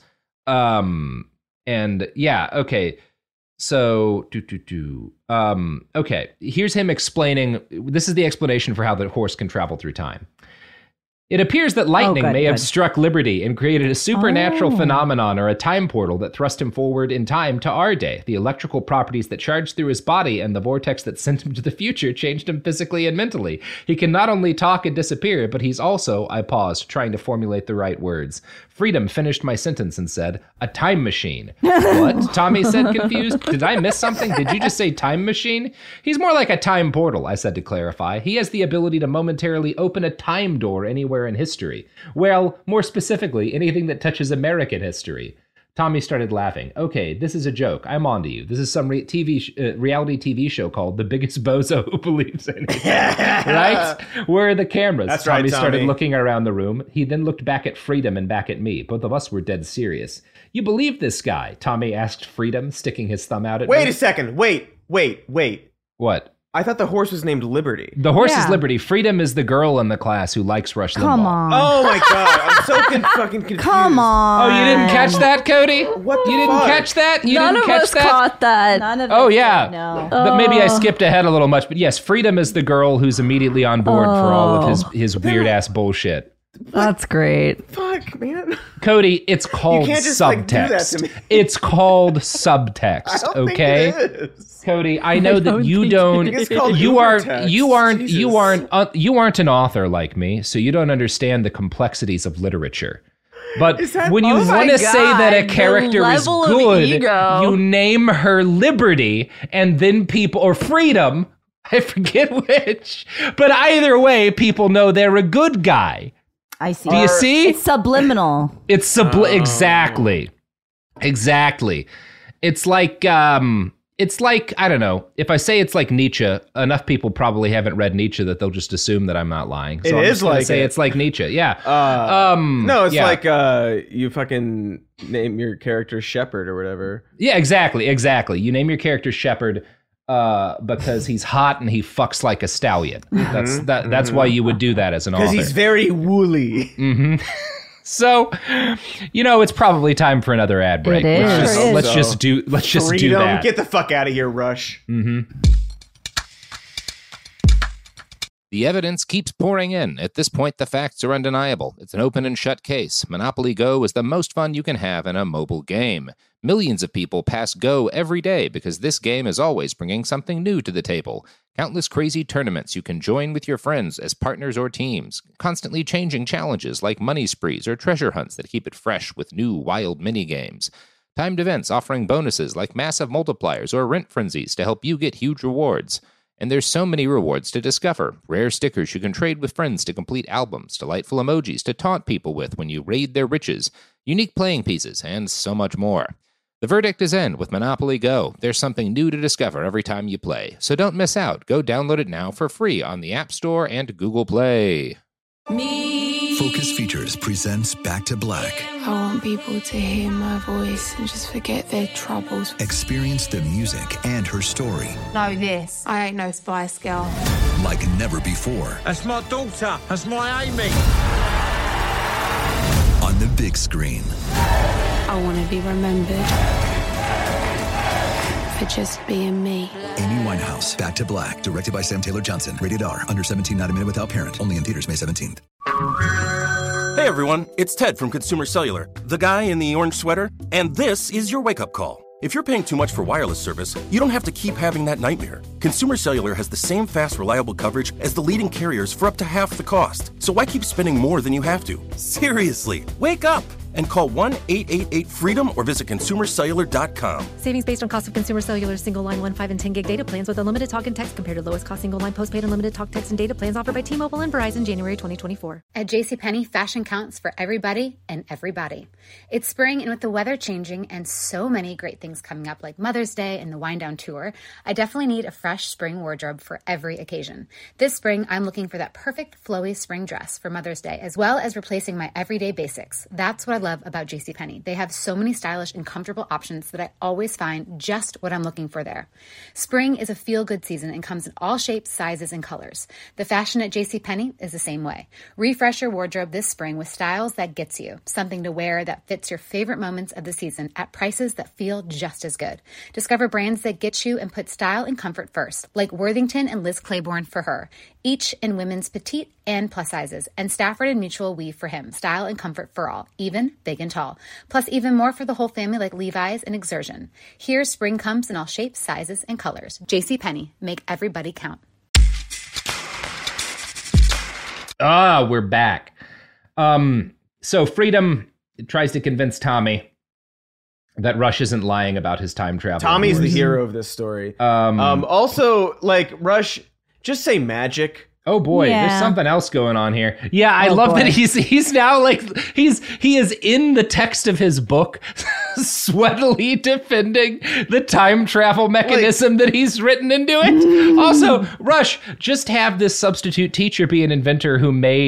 And yeah, okay. So, okay, here's him explaining. This is the explanation for how the horse can travel through time. It appears that lightning may have struck Liberty and created a supernatural phenomenon or a time portal that thrust him forward in time to our day. The electrical properties that charged through his body and the vortex that sent him to the future changed him physically and mentally. He can not only talk and disappear, but he's also, I paused, trying to formulate the right words. Freedom finished my sentence and said, "A time machine." What? Tommy said, confused. Did I miss something? Did you just say time machine? He's more like a time portal, I said to clarify. He has the ability to momentarily open a time door anywhere in history. Well, more specifically, anything that touches American history. Tommy started laughing. Okay, this is a joke. I'm on to you. This is some reality TV show called The Biggest Bozo Who Believes in It. Right? Where are the cameras? That's Tommy right, started looking around the room. He then looked back at Freedom and back at me. Both of us were dead serious. You believe this guy? Tommy asked Freedom, sticking his thumb out at me. Wait a second. Wait. What? I thought the horse was named Liberty. The horse is Liberty. Freedom is the girl in the class who likes Rush Limbaugh. Come on. Oh my God, I'm so fucking confused. Come on. Oh, you didn't catch that, Cody? What the You didn't fuck? catch that? You None didn't of catch us that? caught that. None of Oh, us yeah. did, no. But maybe I skipped ahead a little much. But yes, Freedom is the girl who's immediately on board for all of his weird-ass bullshit. That's great. Fuck, man. Cody, it's called You can't just, subtext. like, do that to me. It's called subtext, I don't okay? think it is. Cody, I know that you don't. It's called You Ubertext. aren't an author like me, so you don't understand the complexities of literature. But when you oh my want to say that a God, character the is level of good, ego. you name her Liberty, and then people or Freedom. I forget which, but either way, people know they're a good guy. I see. Do you see? It's subliminal. It's exactly. It's like I don't know. If I say it's like Nietzsche, enough people probably haven't read Nietzsche that they'll just assume that I'm not lying. So I'm just gonna say it's like Nietzsche. Yeah. No, it's yeah. like you fucking name your character Shepard or whatever. Yeah, exactly. You name your character Shepard because he's hot and he fucks like a stallion. That's why you would do that as an author. Because he's very woolly. Mm-hmm. So, it's probably time for another ad break. It is. Let's just do that. Get the fuck out of here, Rush. Mm-hmm. The evidence keeps pouring in. At this point, the facts are undeniable. It's an open and shut case. Monopoly Go is the most fun you can have in a mobile game. Millions of people pass Go every day because this game is always bringing something new to the table. Countless crazy tournaments you can join with your friends as partners or teams. Constantly changing challenges like money sprees or treasure hunts that keep it fresh with new wild mini-games. Timed events offering bonuses like massive multipliers or rent frenzies to help you get huge rewards. And there's so many rewards to discover. Rare stickers you can trade with friends to complete albums, delightful emojis to taunt people with when you raid their riches, unique playing pieces, and so much more. The verdict is in with Monopoly Go. There's something new to discover every time you play. So don't miss out. Go download it now for free on the App Store and Google Play. Focus Features presents Back to Black. I want people to hear my voice and just forget their troubles. Experience the music and her story Know this. I ain't no Spice Girl. like never before. That's my daughter. That's my Amy. On the big screen. I want to be remembered for just being me. Amy Winehouse, Back to Black, directed by Sam Taylor Johnson. Rated R, under 17, not a minute without parent. Only in theaters May 17th. Hey everyone, it's Ted from Consumer Cellular, the guy in the orange sweater, and this is your wake-up call. If you're paying too much for wireless service, you don't have to keep having that nightmare. Consumer Cellular has the same fast, reliable coverage as the leading carriers for up to half the cost. So why keep spending more than you have to? Seriously, wake up and call 1-888-FREEDOM or visit consumercellular.com. Savings based on cost of Consumer Cellular single line 1, 5, and 10 gig data plans with unlimited talk and text compared to lowest cost single line postpaid unlimited talk, text, and data plans offered by T-Mobile and Verizon January 2024. At JCPenney, fashion counts for everybody and everybody. It's spring, and with the weather changing and so many great things coming up like Mother's Day and the Wind Down Tour, I definitely need a fresh spring wardrobe for every occasion. This spring, I'm looking for that perfect flowy spring dress for Mother's Day, as well as replacing my everyday basics. That's what I love about JCPenney. They have so many stylish and comfortable options that I always find just what I'm looking for there. Spring is a feel-good season and comes in all shapes, sizes, and colors. The fashion at JCPenney is the same way. Refresh your wardrobe this spring with styles that gets you, something to wear that fits your favorite moments of the season at prices that feel just as good. Discover brands that get you and put style and comfort first, like Worthington and Liz Claiborne for her, each in women's petite and plus sizes, and Stafford and Mutual weave for him, style and comfort for all, even big and tall. Plus even more for the whole family like Levi's and Exertion. Here, spring comes in all shapes, sizes, and colors. JCPenney, make everybody count. We're back. So Freedom tries to convince Tommy that Rush isn't lying about his time travel. Tommy's the hero of this story. Also, like, Rush, just say magic. Oh boy, there's something else going on here. Yeah, I love that he's now like he is in the text of his book sweatily defending the time travel mechanism that he's written into it. Also, Rush, just have this substitute teacher be an inventor who made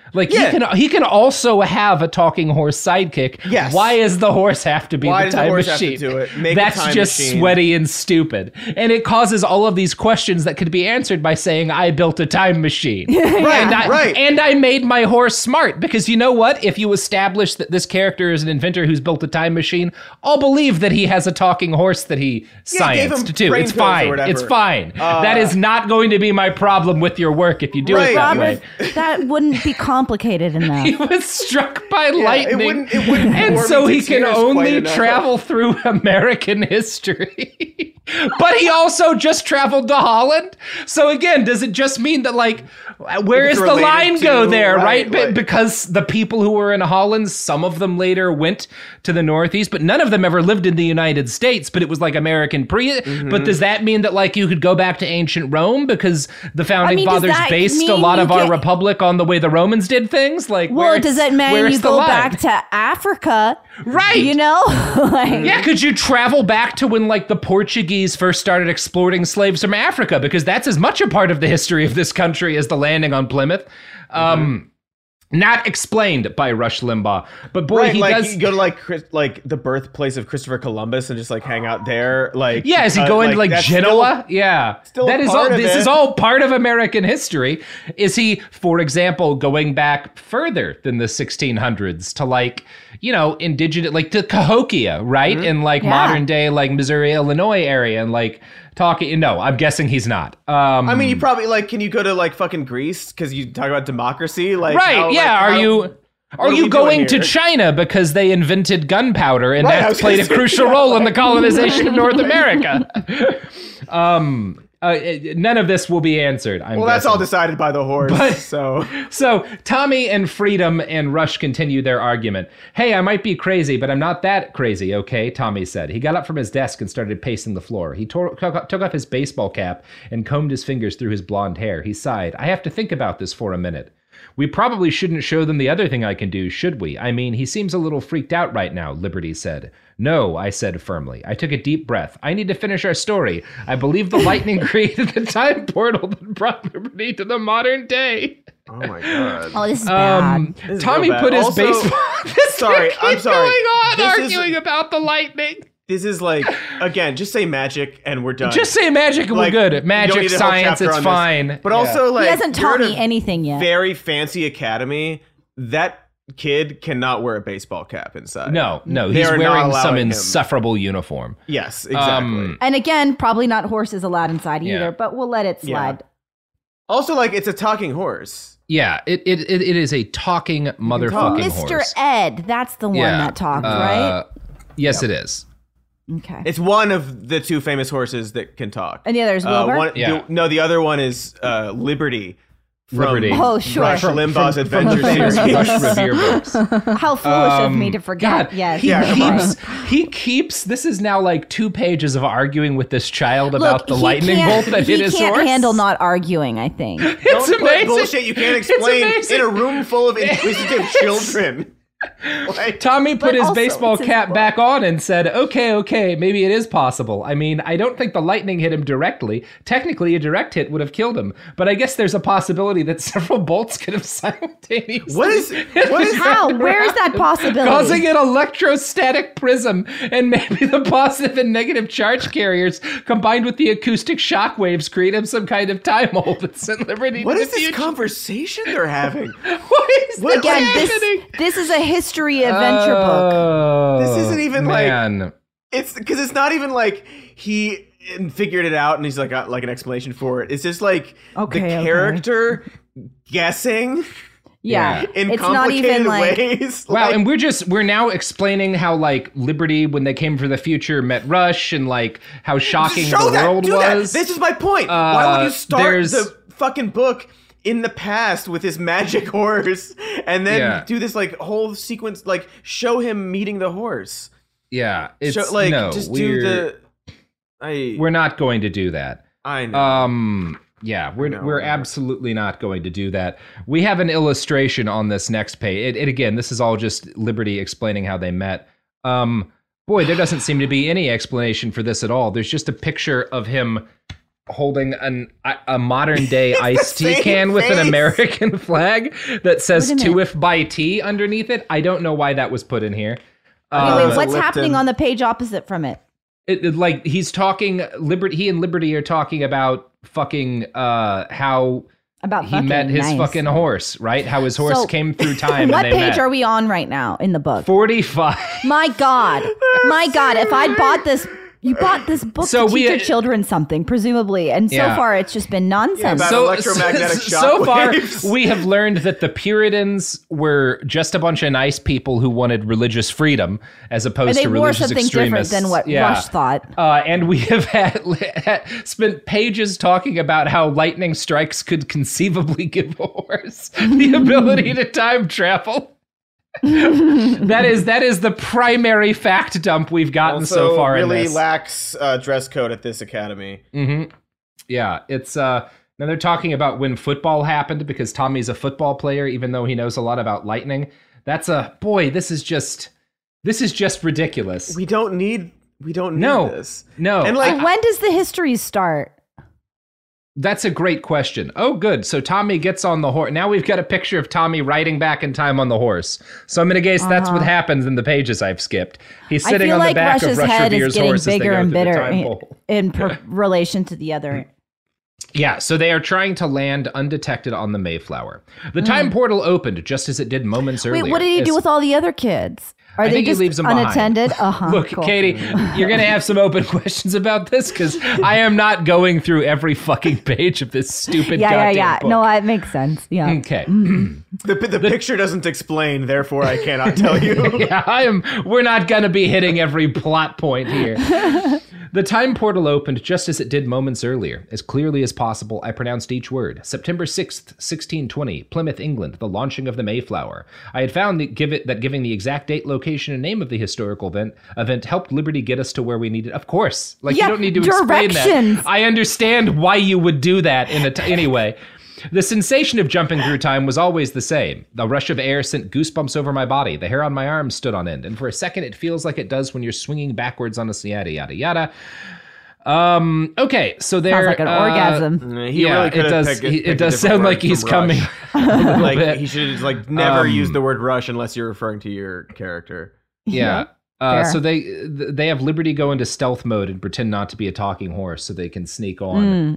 Like he can also have a talking horse sidekick. Yes. Why does the horse have to be the time machine? Have to do it? Make That's a time just machine. sweaty and stupid. And it causes all of these questions that could be answered by saying, I built a time machine. And I made my horse smart. Because you know what? If you establish that this character is an inventor who's built a time machine, I'll believe that he has a talking horse that he scienced too. It's fine. It's fine. That is not going to be my problem with your work if you do it that way. That wouldn't be complicated enough. He was struck by lightning, it wouldn't and so he can only travel through American history. But he also just traveled to Holland. So again, does it just mean that, like, where is the line go there, right? Because the people who were in Holland, some of them later went to the Northeast, but none of them ever lived in the United States, but it was like American But does that mean that, like, you could go back to ancient Rome because the founding fathers based a lot of our republic on the way the Romans did things? Like, does that mean you go back to Africa? Right. You know? Yeah, could you travel back to when, like, the Portuguese first started exporting slaves from Africa? Because that's as much a part of the history of this country as the landing on Plymouth. Not explained by Rush Limbaugh, but boy, he does. You go to like the birthplace of Christopher Columbus and just like hang out there. Like, yeah, is he going to like Genoa? That is all. This is all part of American history. Is he, for example, going back further than the 1600s to, like, you know, indigenous, like to Cahokia, right? In like modern day, like Missouri, Illinois area, and like talking. No, I'm guessing he's not. I mean, you probably like. Can you go to like fucking Greece because you talk about democracy? Like, right? Are you going to China because they invented gunpowder and that played a crucial role in the colonization of North America? None of this will be answered. That's all decided by the horse. So Tommy and Freedom and Rush continue their argument. Hey, I might be crazy, but I'm not that crazy, okay? Tommy said. He got up from his desk and started pacing the floor. He took off his baseball cap and combed his fingers through his blonde hair. He sighed. I have to think about this for a minute. We probably shouldn't show them the other thing I can do, should we? I mean, he seems a little freaked out right now, Liberty said. No, I said firmly. I took a deep breath. I need to finish our story. I believe the lightning created the time portal that brought Liberty to the modern day. Oh my god. Oh, this is bad. Tommy put his baseball... I'm sorry. Going on arguing about the lightning. This is like, again, just say magic and we're done. Just say magic and we're good. Magic, science, it's fine. But also, like, he hasn't taught me anything yet. Very fancy academy. That kid cannot wear a baseball cap inside. No, he's wearing some insufferable uniform. Yes, exactly. And again, probably not horses allowed inside either, but we'll let it slide. Also, like, it's a talking horse. Yeah, it is a talking motherfucking horse. Mr. Ed, that's the one that talked, right? Yes, it is. Okay. It's one of the two famous horses that can talk. And the other is Wilbur? The other one is Liberty. Liberty. Oh, sure. Rush Limbaugh's Adventure famous series. Rush Revere books. How foolish of me to forget. God, Yes. He keeps, this is now like 2 pages of arguing with this child about the lightning bolt that hit his horse. He can't handle not arguing, I think. It's amazing. Bullshit you can't explain in a room full of inquisitive children. Tommy put his baseball cap back on and said, okay, maybe it is possible. I mean, I don't think the lightning hit him directly. Technically, a direct hit would have killed him. But I guess there's a possibility that several bolts could have simultaneously... What is how? Where is that possibility? Causing an electrostatic prism, and maybe the positive and negative charge carriers combined with the acoustic shock waves created some kind of time hole that sent Liberty What to is the this future. conversation they're having? What's happening? This is a history adventure book. This isn't even man. It's because it's not even like he figured it out and he's like got like an explanation for it. It's just like the character guessing. Yeah, in it's complicated not even ways. Wow, and we're now explaining how like Liberty, when they came for the future, met Rush, and like how shocking the world was. This is my point. Why would you start the fucking book in the past with his magic horse and then do this like whole sequence, like show him meeting the horse? Yeah, it's we're not going to do that. I know. Yeah, we're absolutely not going to do that. We have an illustration on this next page. And again, this is all just Liberty explaining how they met. Boy, there doesn't seem to be any explanation for this at all. There's just a picture of him holding a modern day iced tea can with an American flag that says "To If by Tea" underneath it. I don't know why that was put in here. Wait, what's happening on the page opposite from it? Like he's talking he and Liberty are talking about fucking how he met his fucking horse, right? How his horse came through time. What and they page met. are we on right now in the book? 45. My God. If I bought this, you bought this book to teach your children something, presumably. And so far, it's just been nonsense. Yeah, electromagnetic shock so far, waves. we have learned that the Puritans were just a bunch of nice people who wanted religious freedom as opposed to religious extremists. They wore something different than what Rush thought. And we have spent pages talking about how lightning strikes could conceivably give a horse the ability to time travel. that is the primary fact dump we've gotten so far in this. Really lax dress code at this academy. Mm-hmm. Yeah, it's now they're talking about when football happened because Tommy's a football player, even though he knows a lot about lightning. This is just ridiculous. We don't need this. No. And when does the history start? That's a great question. Oh, good. So Tommy gets on the horse. Now we've got a picture of Tommy riding back in time on the horse. So I'm going to guess that's what happens in the pages I've skipped. He's sitting on the back of Rush Revere's horse as they go through the time pole. In relation to the other. Yeah, so they are trying to land undetected on the Mayflower. The time portal opened just as it did moments earlier. Wait, what did he do with all the other kids? I think he leaves them unattended? Look, cool. Katie, you're going to have some open questions about this because I am not going through every fucking page of this stupid goddamn book. No, it makes sense. Yeah. Okay. The picture doesn't explain, therefore I cannot tell you. We're not going to be hitting every plot point here. The time portal opened just as it did moments earlier. As clearly as possible, I pronounced each word. September 6th, 1620, Plymouth, England, the launching of the Mayflower. I had found that giving the exact date, location, and name of the historical event helped Liberty get us to where we needed. Of course. You don't need to explain that. I understand why you would do that anyway. The sensation of jumping through time was always the same. The rush of air sent goosebumps over my body. The hair on my arms stood on end. And for a second, it feels like it does when you're swinging backwards on a yada, yada, yada. Okay, so there... Sounds like an orgasm. It does sound like he's coming. He should have never use the word rush unless you're referring to your character. Yeah. So they have Liberty go into stealth mode and pretend not to be a talking horse so they can sneak on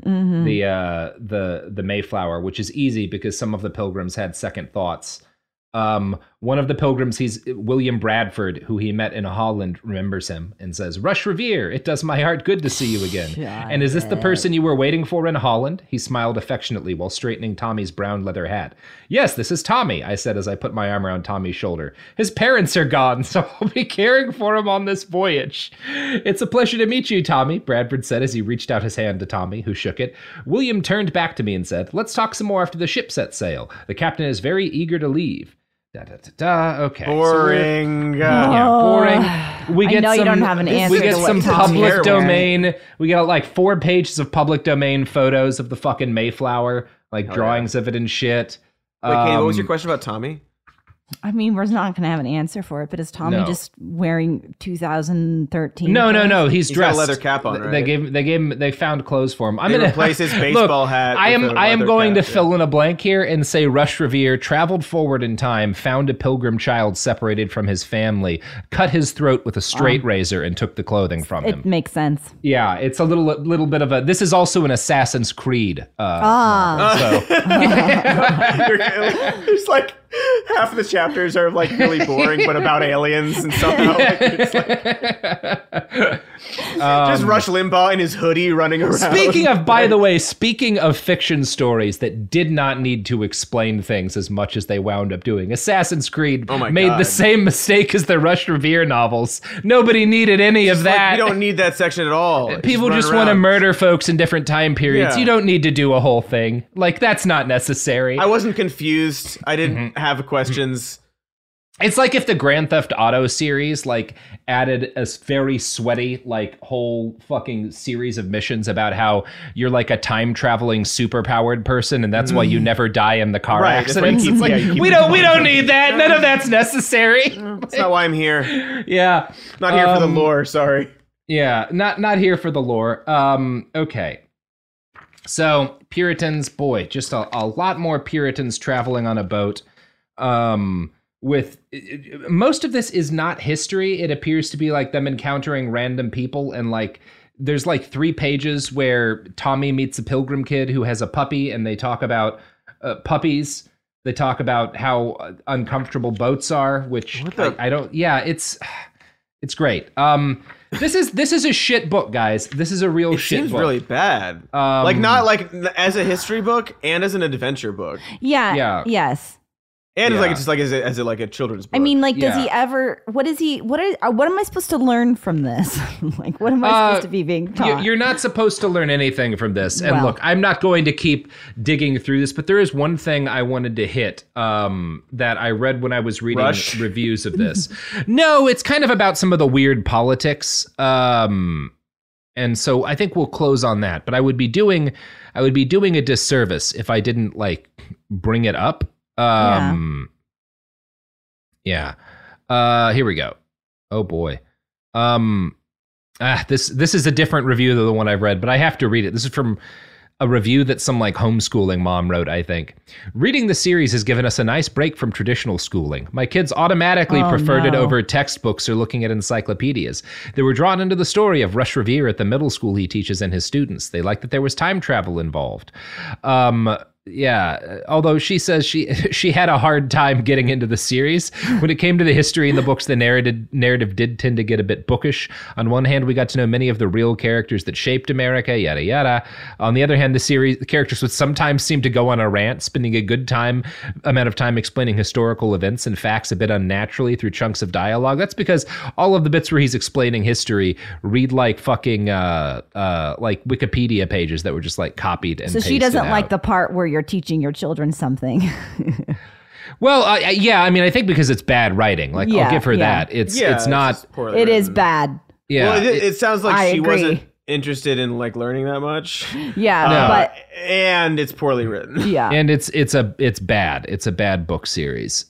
the Mayflower, which is easy because some of the pilgrims had second thoughts. One of the pilgrims, he's William Bradford, who he met in Holland, remembers him and says, "Rush Revere, it does my heart good to see you again." And is this the person you were waiting for in Holland? He smiled affectionately while straightening Tommy's brown leather hat. "Yes, this is Tommy," I said as I put my arm around Tommy's shoulder. "His parents are gone, so I'll be caring for him on this voyage." "It's a pleasure to meet you, Tommy," Bradford said as he reached out his hand to Tommy, who shook it. William turned back to me and said, "Let's talk some more after the ship sets sail. The captain is very eager to leave." Okay. Boring. Boring. You don't have an answer. We get some public domain. We got 4 pages of public domain photos of the fucking Mayflower, drawings of it and shit. Wait, Kate, what was your question about Tommy? I mean, we're not going to have an answer for it, but is Tommy just wearing 2013? No. He's dressed. Got a leather cap on, right? They found clothes for him. I'm going to replace his baseball hat. I am going to fill in a blank here and say Rush Revere traveled forward in time, found a pilgrim child separated from his family, cut his throat with a straight razor, and took the clothing from him. It makes sense. Yeah, it's a little bit of a. This is also an Assassin's Creed. It's like half of the chapters are really boring, but about aliens and somehow just Rush Limbaugh in his hoodie running around. Speaking of fiction stories that did not need to explain things as much as they wound up doing, Assassin's Creed made the same mistake as the Rush Revere novels. Nobody needed any of that. You don't need that section at all. People just want to murder folks in different time periods. You don't need to do a whole thing. That's not necessary. I wasn't confused. I didn't have questions. It's like if the Grand Theft Auto series added a very sweaty whole fucking series of missions about how you're a time traveling super powered person and that's why you never die in the car accidents. We don't need that. None of that's necessary. That's not why I'm here. Yeah. Not here for the lore, sorry. Yeah, not here for the lore. Okay. So Puritans, boy, just a lot more Puritans traveling on a boat. With most of this is not history. It appears to be like them encountering random people, and like there's like 3 pages where Tommy meets a pilgrim kid who has a puppy, and they talk about puppies. They talk about how uncomfortable boats are, which I don't. Yeah, it's great. This is a shit book, guys. This is a real shit book. It seems really bad. Like not like as a history book and as an adventure book. Yeah. Yes. And it's like as a children's book. I mean, like, does he ever? What am I supposed to learn from this? Like, what am I supposed to be being taught? You're not supposed to learn anything from this. And look, I'm not going to keep digging through this, but there is one thing I wanted to hit that I read when I was reading reviews of this. No, it's kind of about some of the weird politics. And so I think we'll close on that. But I would be doing a disservice if I didn't like bring it up. Here we go. Oh boy. This is a different review than the one I've read, but I have to read it. This is from a review that some like homeschooling mom wrote, I think. Reading the series has given us a nice break from traditional schooling. My kids automatically preferred it over textbooks or looking at encyclopedias. They were drawn into the story of Rush Revere at the middle school he teaches and his students. They liked that there was time travel involved. Yeah, although she says she had a hard time getting into the series. When it came to the history in the books, the narrative did tend to get a bit bookish. On one hand, we got to know many of the real characters that shaped America, yada yada. On the other hand, the characters would sometimes seem to go on a rant, spending a good amount of time explaining historical events and facts a bit unnaturally through chunks of dialogue. That's because all of the bits where he's explaining history read like fucking like Wikipedia pages that were just like copied and pasted. So she doesn't out. like the part where you're teaching your children something. Well, yeah, I mean, I think because it's bad writing. Like, I'll give her that. It's not. It is bad. Yeah, well, it sounds like she wasn't interested in like learning that much. Yeah, but and it's poorly written. Yeah, and it's bad. It's a bad book series.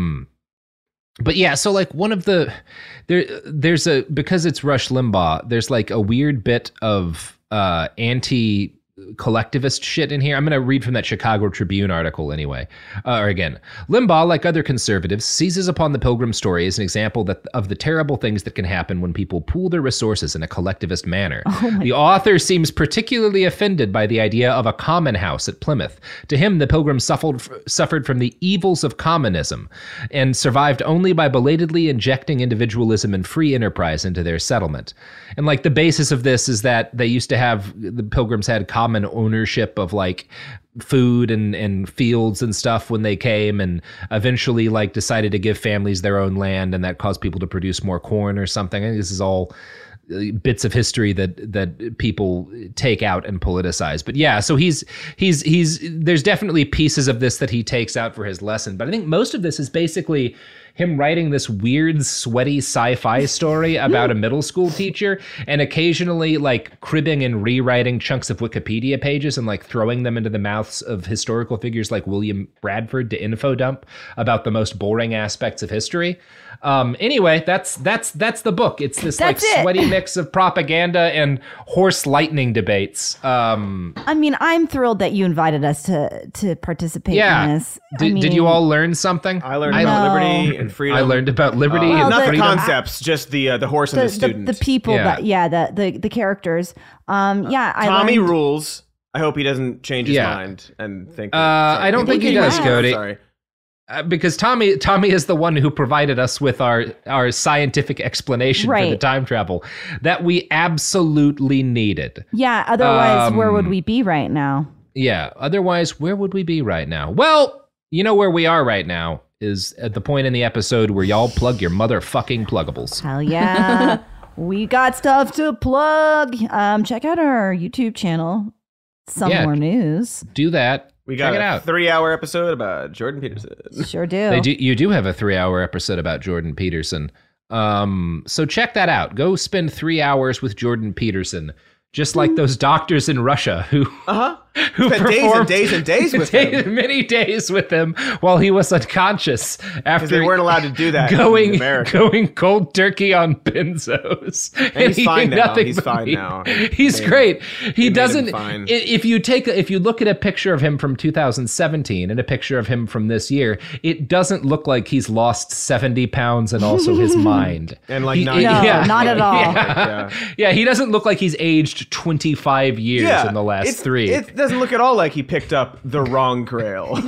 But yeah, so like one of the there's a, because it's Rush Limbaugh, there's like a weird bit of anti-collectivist shit in here. I'm going to read from that Chicago Tribune article anyway. Again, Limbaugh, like other conservatives, seizes upon the Pilgrim story as an example of the terrible things that can happen when people pool their resources in a collectivist manner. The author seems particularly offended by the idea of a common house at Plymouth. To him, the Pilgrims suffered from the evils of commonism and survived only by belatedly injecting individualism and free enterprise into their settlement. And like the basis of this is that they used to have, the Pilgrims had common ownership of like food and fields and stuff when they came, and eventually like decided to give families their own land, and that caused people to produce more corn or something. I think this is all bits of history that people take out and politicize. But yeah, so he's there's definitely pieces of this that he takes out for his lesson, but I think most of this is basically him writing this weird, sweaty sci-fi story about a middle school teacher, and occasionally like cribbing and rewriting chunks of Wikipedia pages and like throwing them into the mouths of historical figures like William Bradford to info dump about the most boring aspects of history. Anyway, that's the book. It's this sweaty mix of propaganda and horse lightning debates. I mean, I'm thrilled that you invited us to participate in this. Did you all learn something? I learned about liberty and freedom. I learned about liberty and not freedom. the concepts, just the horse and the student. The people, the characters. Tommy rules. I hope he doesn't change his mind and think. I don't think he does, Cody. Sorry. Because Tommy is the one who provided us with our scientific explanation for the time travel that we absolutely needed. Yeah, otherwise, where would we be right now? Yeah, otherwise, where would we be right now? Well, you know where we are right now is at the point in the episode where y'all plug your motherfucking pluggables. Hell yeah. We got stuff to plug. Check out our YouTube channel. Some more news. Do that. We got a 3-hour episode about Jordan Peterson. Sure do. You do have a 3-hour episode about Jordan Peterson. So check that out. Go spend 3 hours with Jordan Peterson, just like those doctors in Russia who who performed days and days with him. Many days with him while he was unconscious after they weren't allowed to do that going cold turkey on benzos. And he's fine now. He's fine now. He's great. He doesn't. If you look at a picture of him from 2017 and a picture of him from this year, it doesn't look like he's lost 70 pounds and also his mind. And like not at all. Yeah, he doesn't look like he's aged 25 years in the last 3. It doesn't look at all like he picked up the wrong Grail.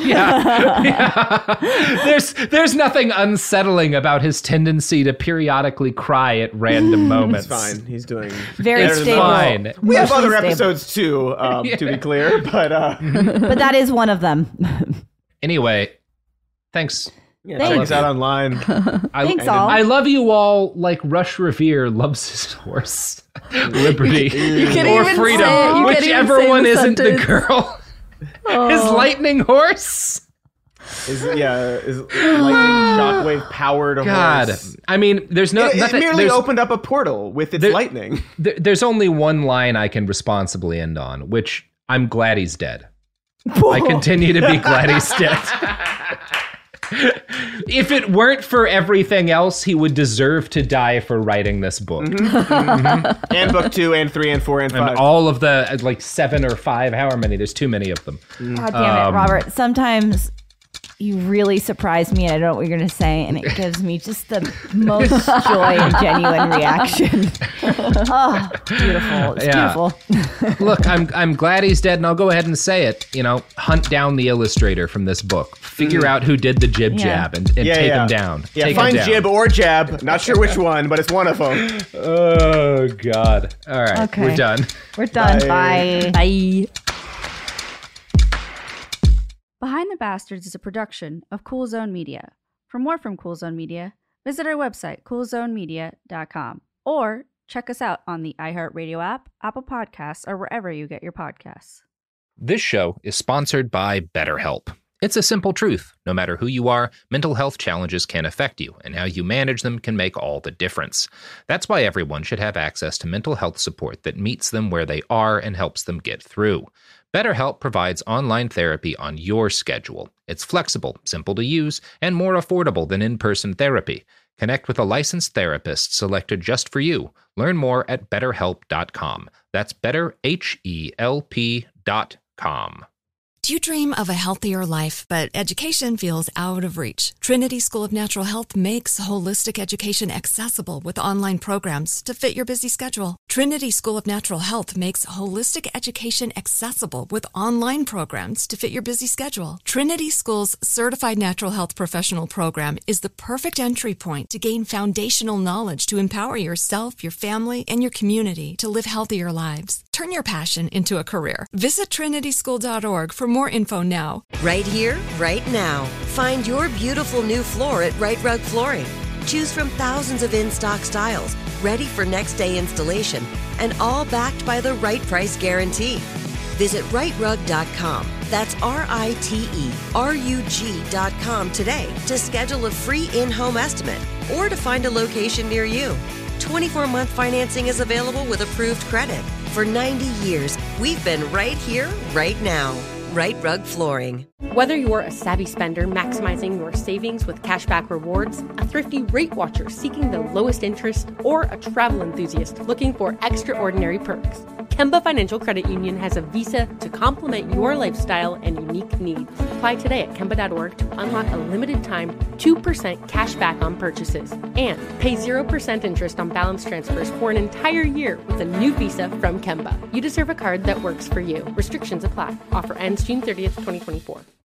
There's nothing unsettling about his tendency to periodically cry at random moments. He's fine. He's doing very stable. Fine. We have other episodes too, to be clear, but that is one of them. Anyway, thanks. Yeah, check us out online. Thanks all. I love you all like Rush Revere loves his horse, Liberty, or freedom, whichever one isn't the girl. His lightning horse. Is lightning shockwave powered horse. I mean, there's nothing. It merely opened up a portal with its lightning. There's only one line I can responsibly end on, which I'm glad he's dead. I continue to be glad he's dead. If it weren't for everything else, he would deserve to die for writing this book. And book 2 and 3 and 4 and 5. And all of the, like 7 or 5, however many, there's too many of them. God damn it, Robert. Sometimes you really surprise me and I don't know what you're going to say, and it gives me just the most joy and genuine reaction. Oh, beautiful. It's beautiful. Look, I'm glad he's dead, and I'll go ahead and say it. Hunt down the illustrator from this book. Figure out who did the jib jab and take him down. Yeah, find jib or jab. Not sure which one, but it's one of them. Oh, God. All right, okay. We're done. We're done. Bye. Bye. Behind the Bastards is a production of Cool Zone Media. For more from Cool Zone Media, visit our website, coolzonemedia.com, or check us out on the iHeartRadio app, Apple Podcasts, or wherever you get your podcasts. This show is sponsored by BetterHelp. It's a simple truth. No matter who you are, mental health challenges can affect you, and how you manage them can make all the difference. That's why everyone should have access to mental health support that meets them where they are and helps them get through. BetterHelp provides online therapy on your schedule. It's flexible, simple to use, and more affordable than in-person therapy. Connect with a licensed therapist selected just for you. Learn more at BetterHelp.com. That's BetterHelp.com. Do you dream of a healthier life, but education feels out of reach? Trinity School of Natural Health makes holistic education accessible with online programs to fit your busy schedule. Trinity School of Natural Health makes holistic education accessible with online programs to fit your busy schedule. Trinity School's Certified Natural Health Professional Program is the perfect entry point to gain foundational knowledge to empower yourself, your family, and your community to live healthier lives. Turn your passion into a career. Visit trinityschool.org for more info now. Right here, right now. Find your beautiful new floor at Right Rug Flooring. Choose from thousands of in-stock styles, ready for next day installation, and all backed by the right price guarantee. Visit rightrug.com. That's RITERUG.com today to schedule a free in-home estimate or to find a location near you. 24-month financing is available with approved credit. For 90 years, we've been right here, right now. Right Rug Flooring. Whether you're a savvy spender maximizing your savings with cashback rewards, a thrifty rate watcher seeking the lowest interest, or a travel enthusiast looking for extraordinary perks, Kemba Financial Credit Union has a visa to complement your lifestyle and unique needs. Apply today at Kemba.org to unlock a limited time 2% cash back on purchases and pay 0% interest on balance transfers for an entire year with a new visa from Kemba. You deserve a card that works for you. Restrictions apply. Offer ends June 30th, 2024.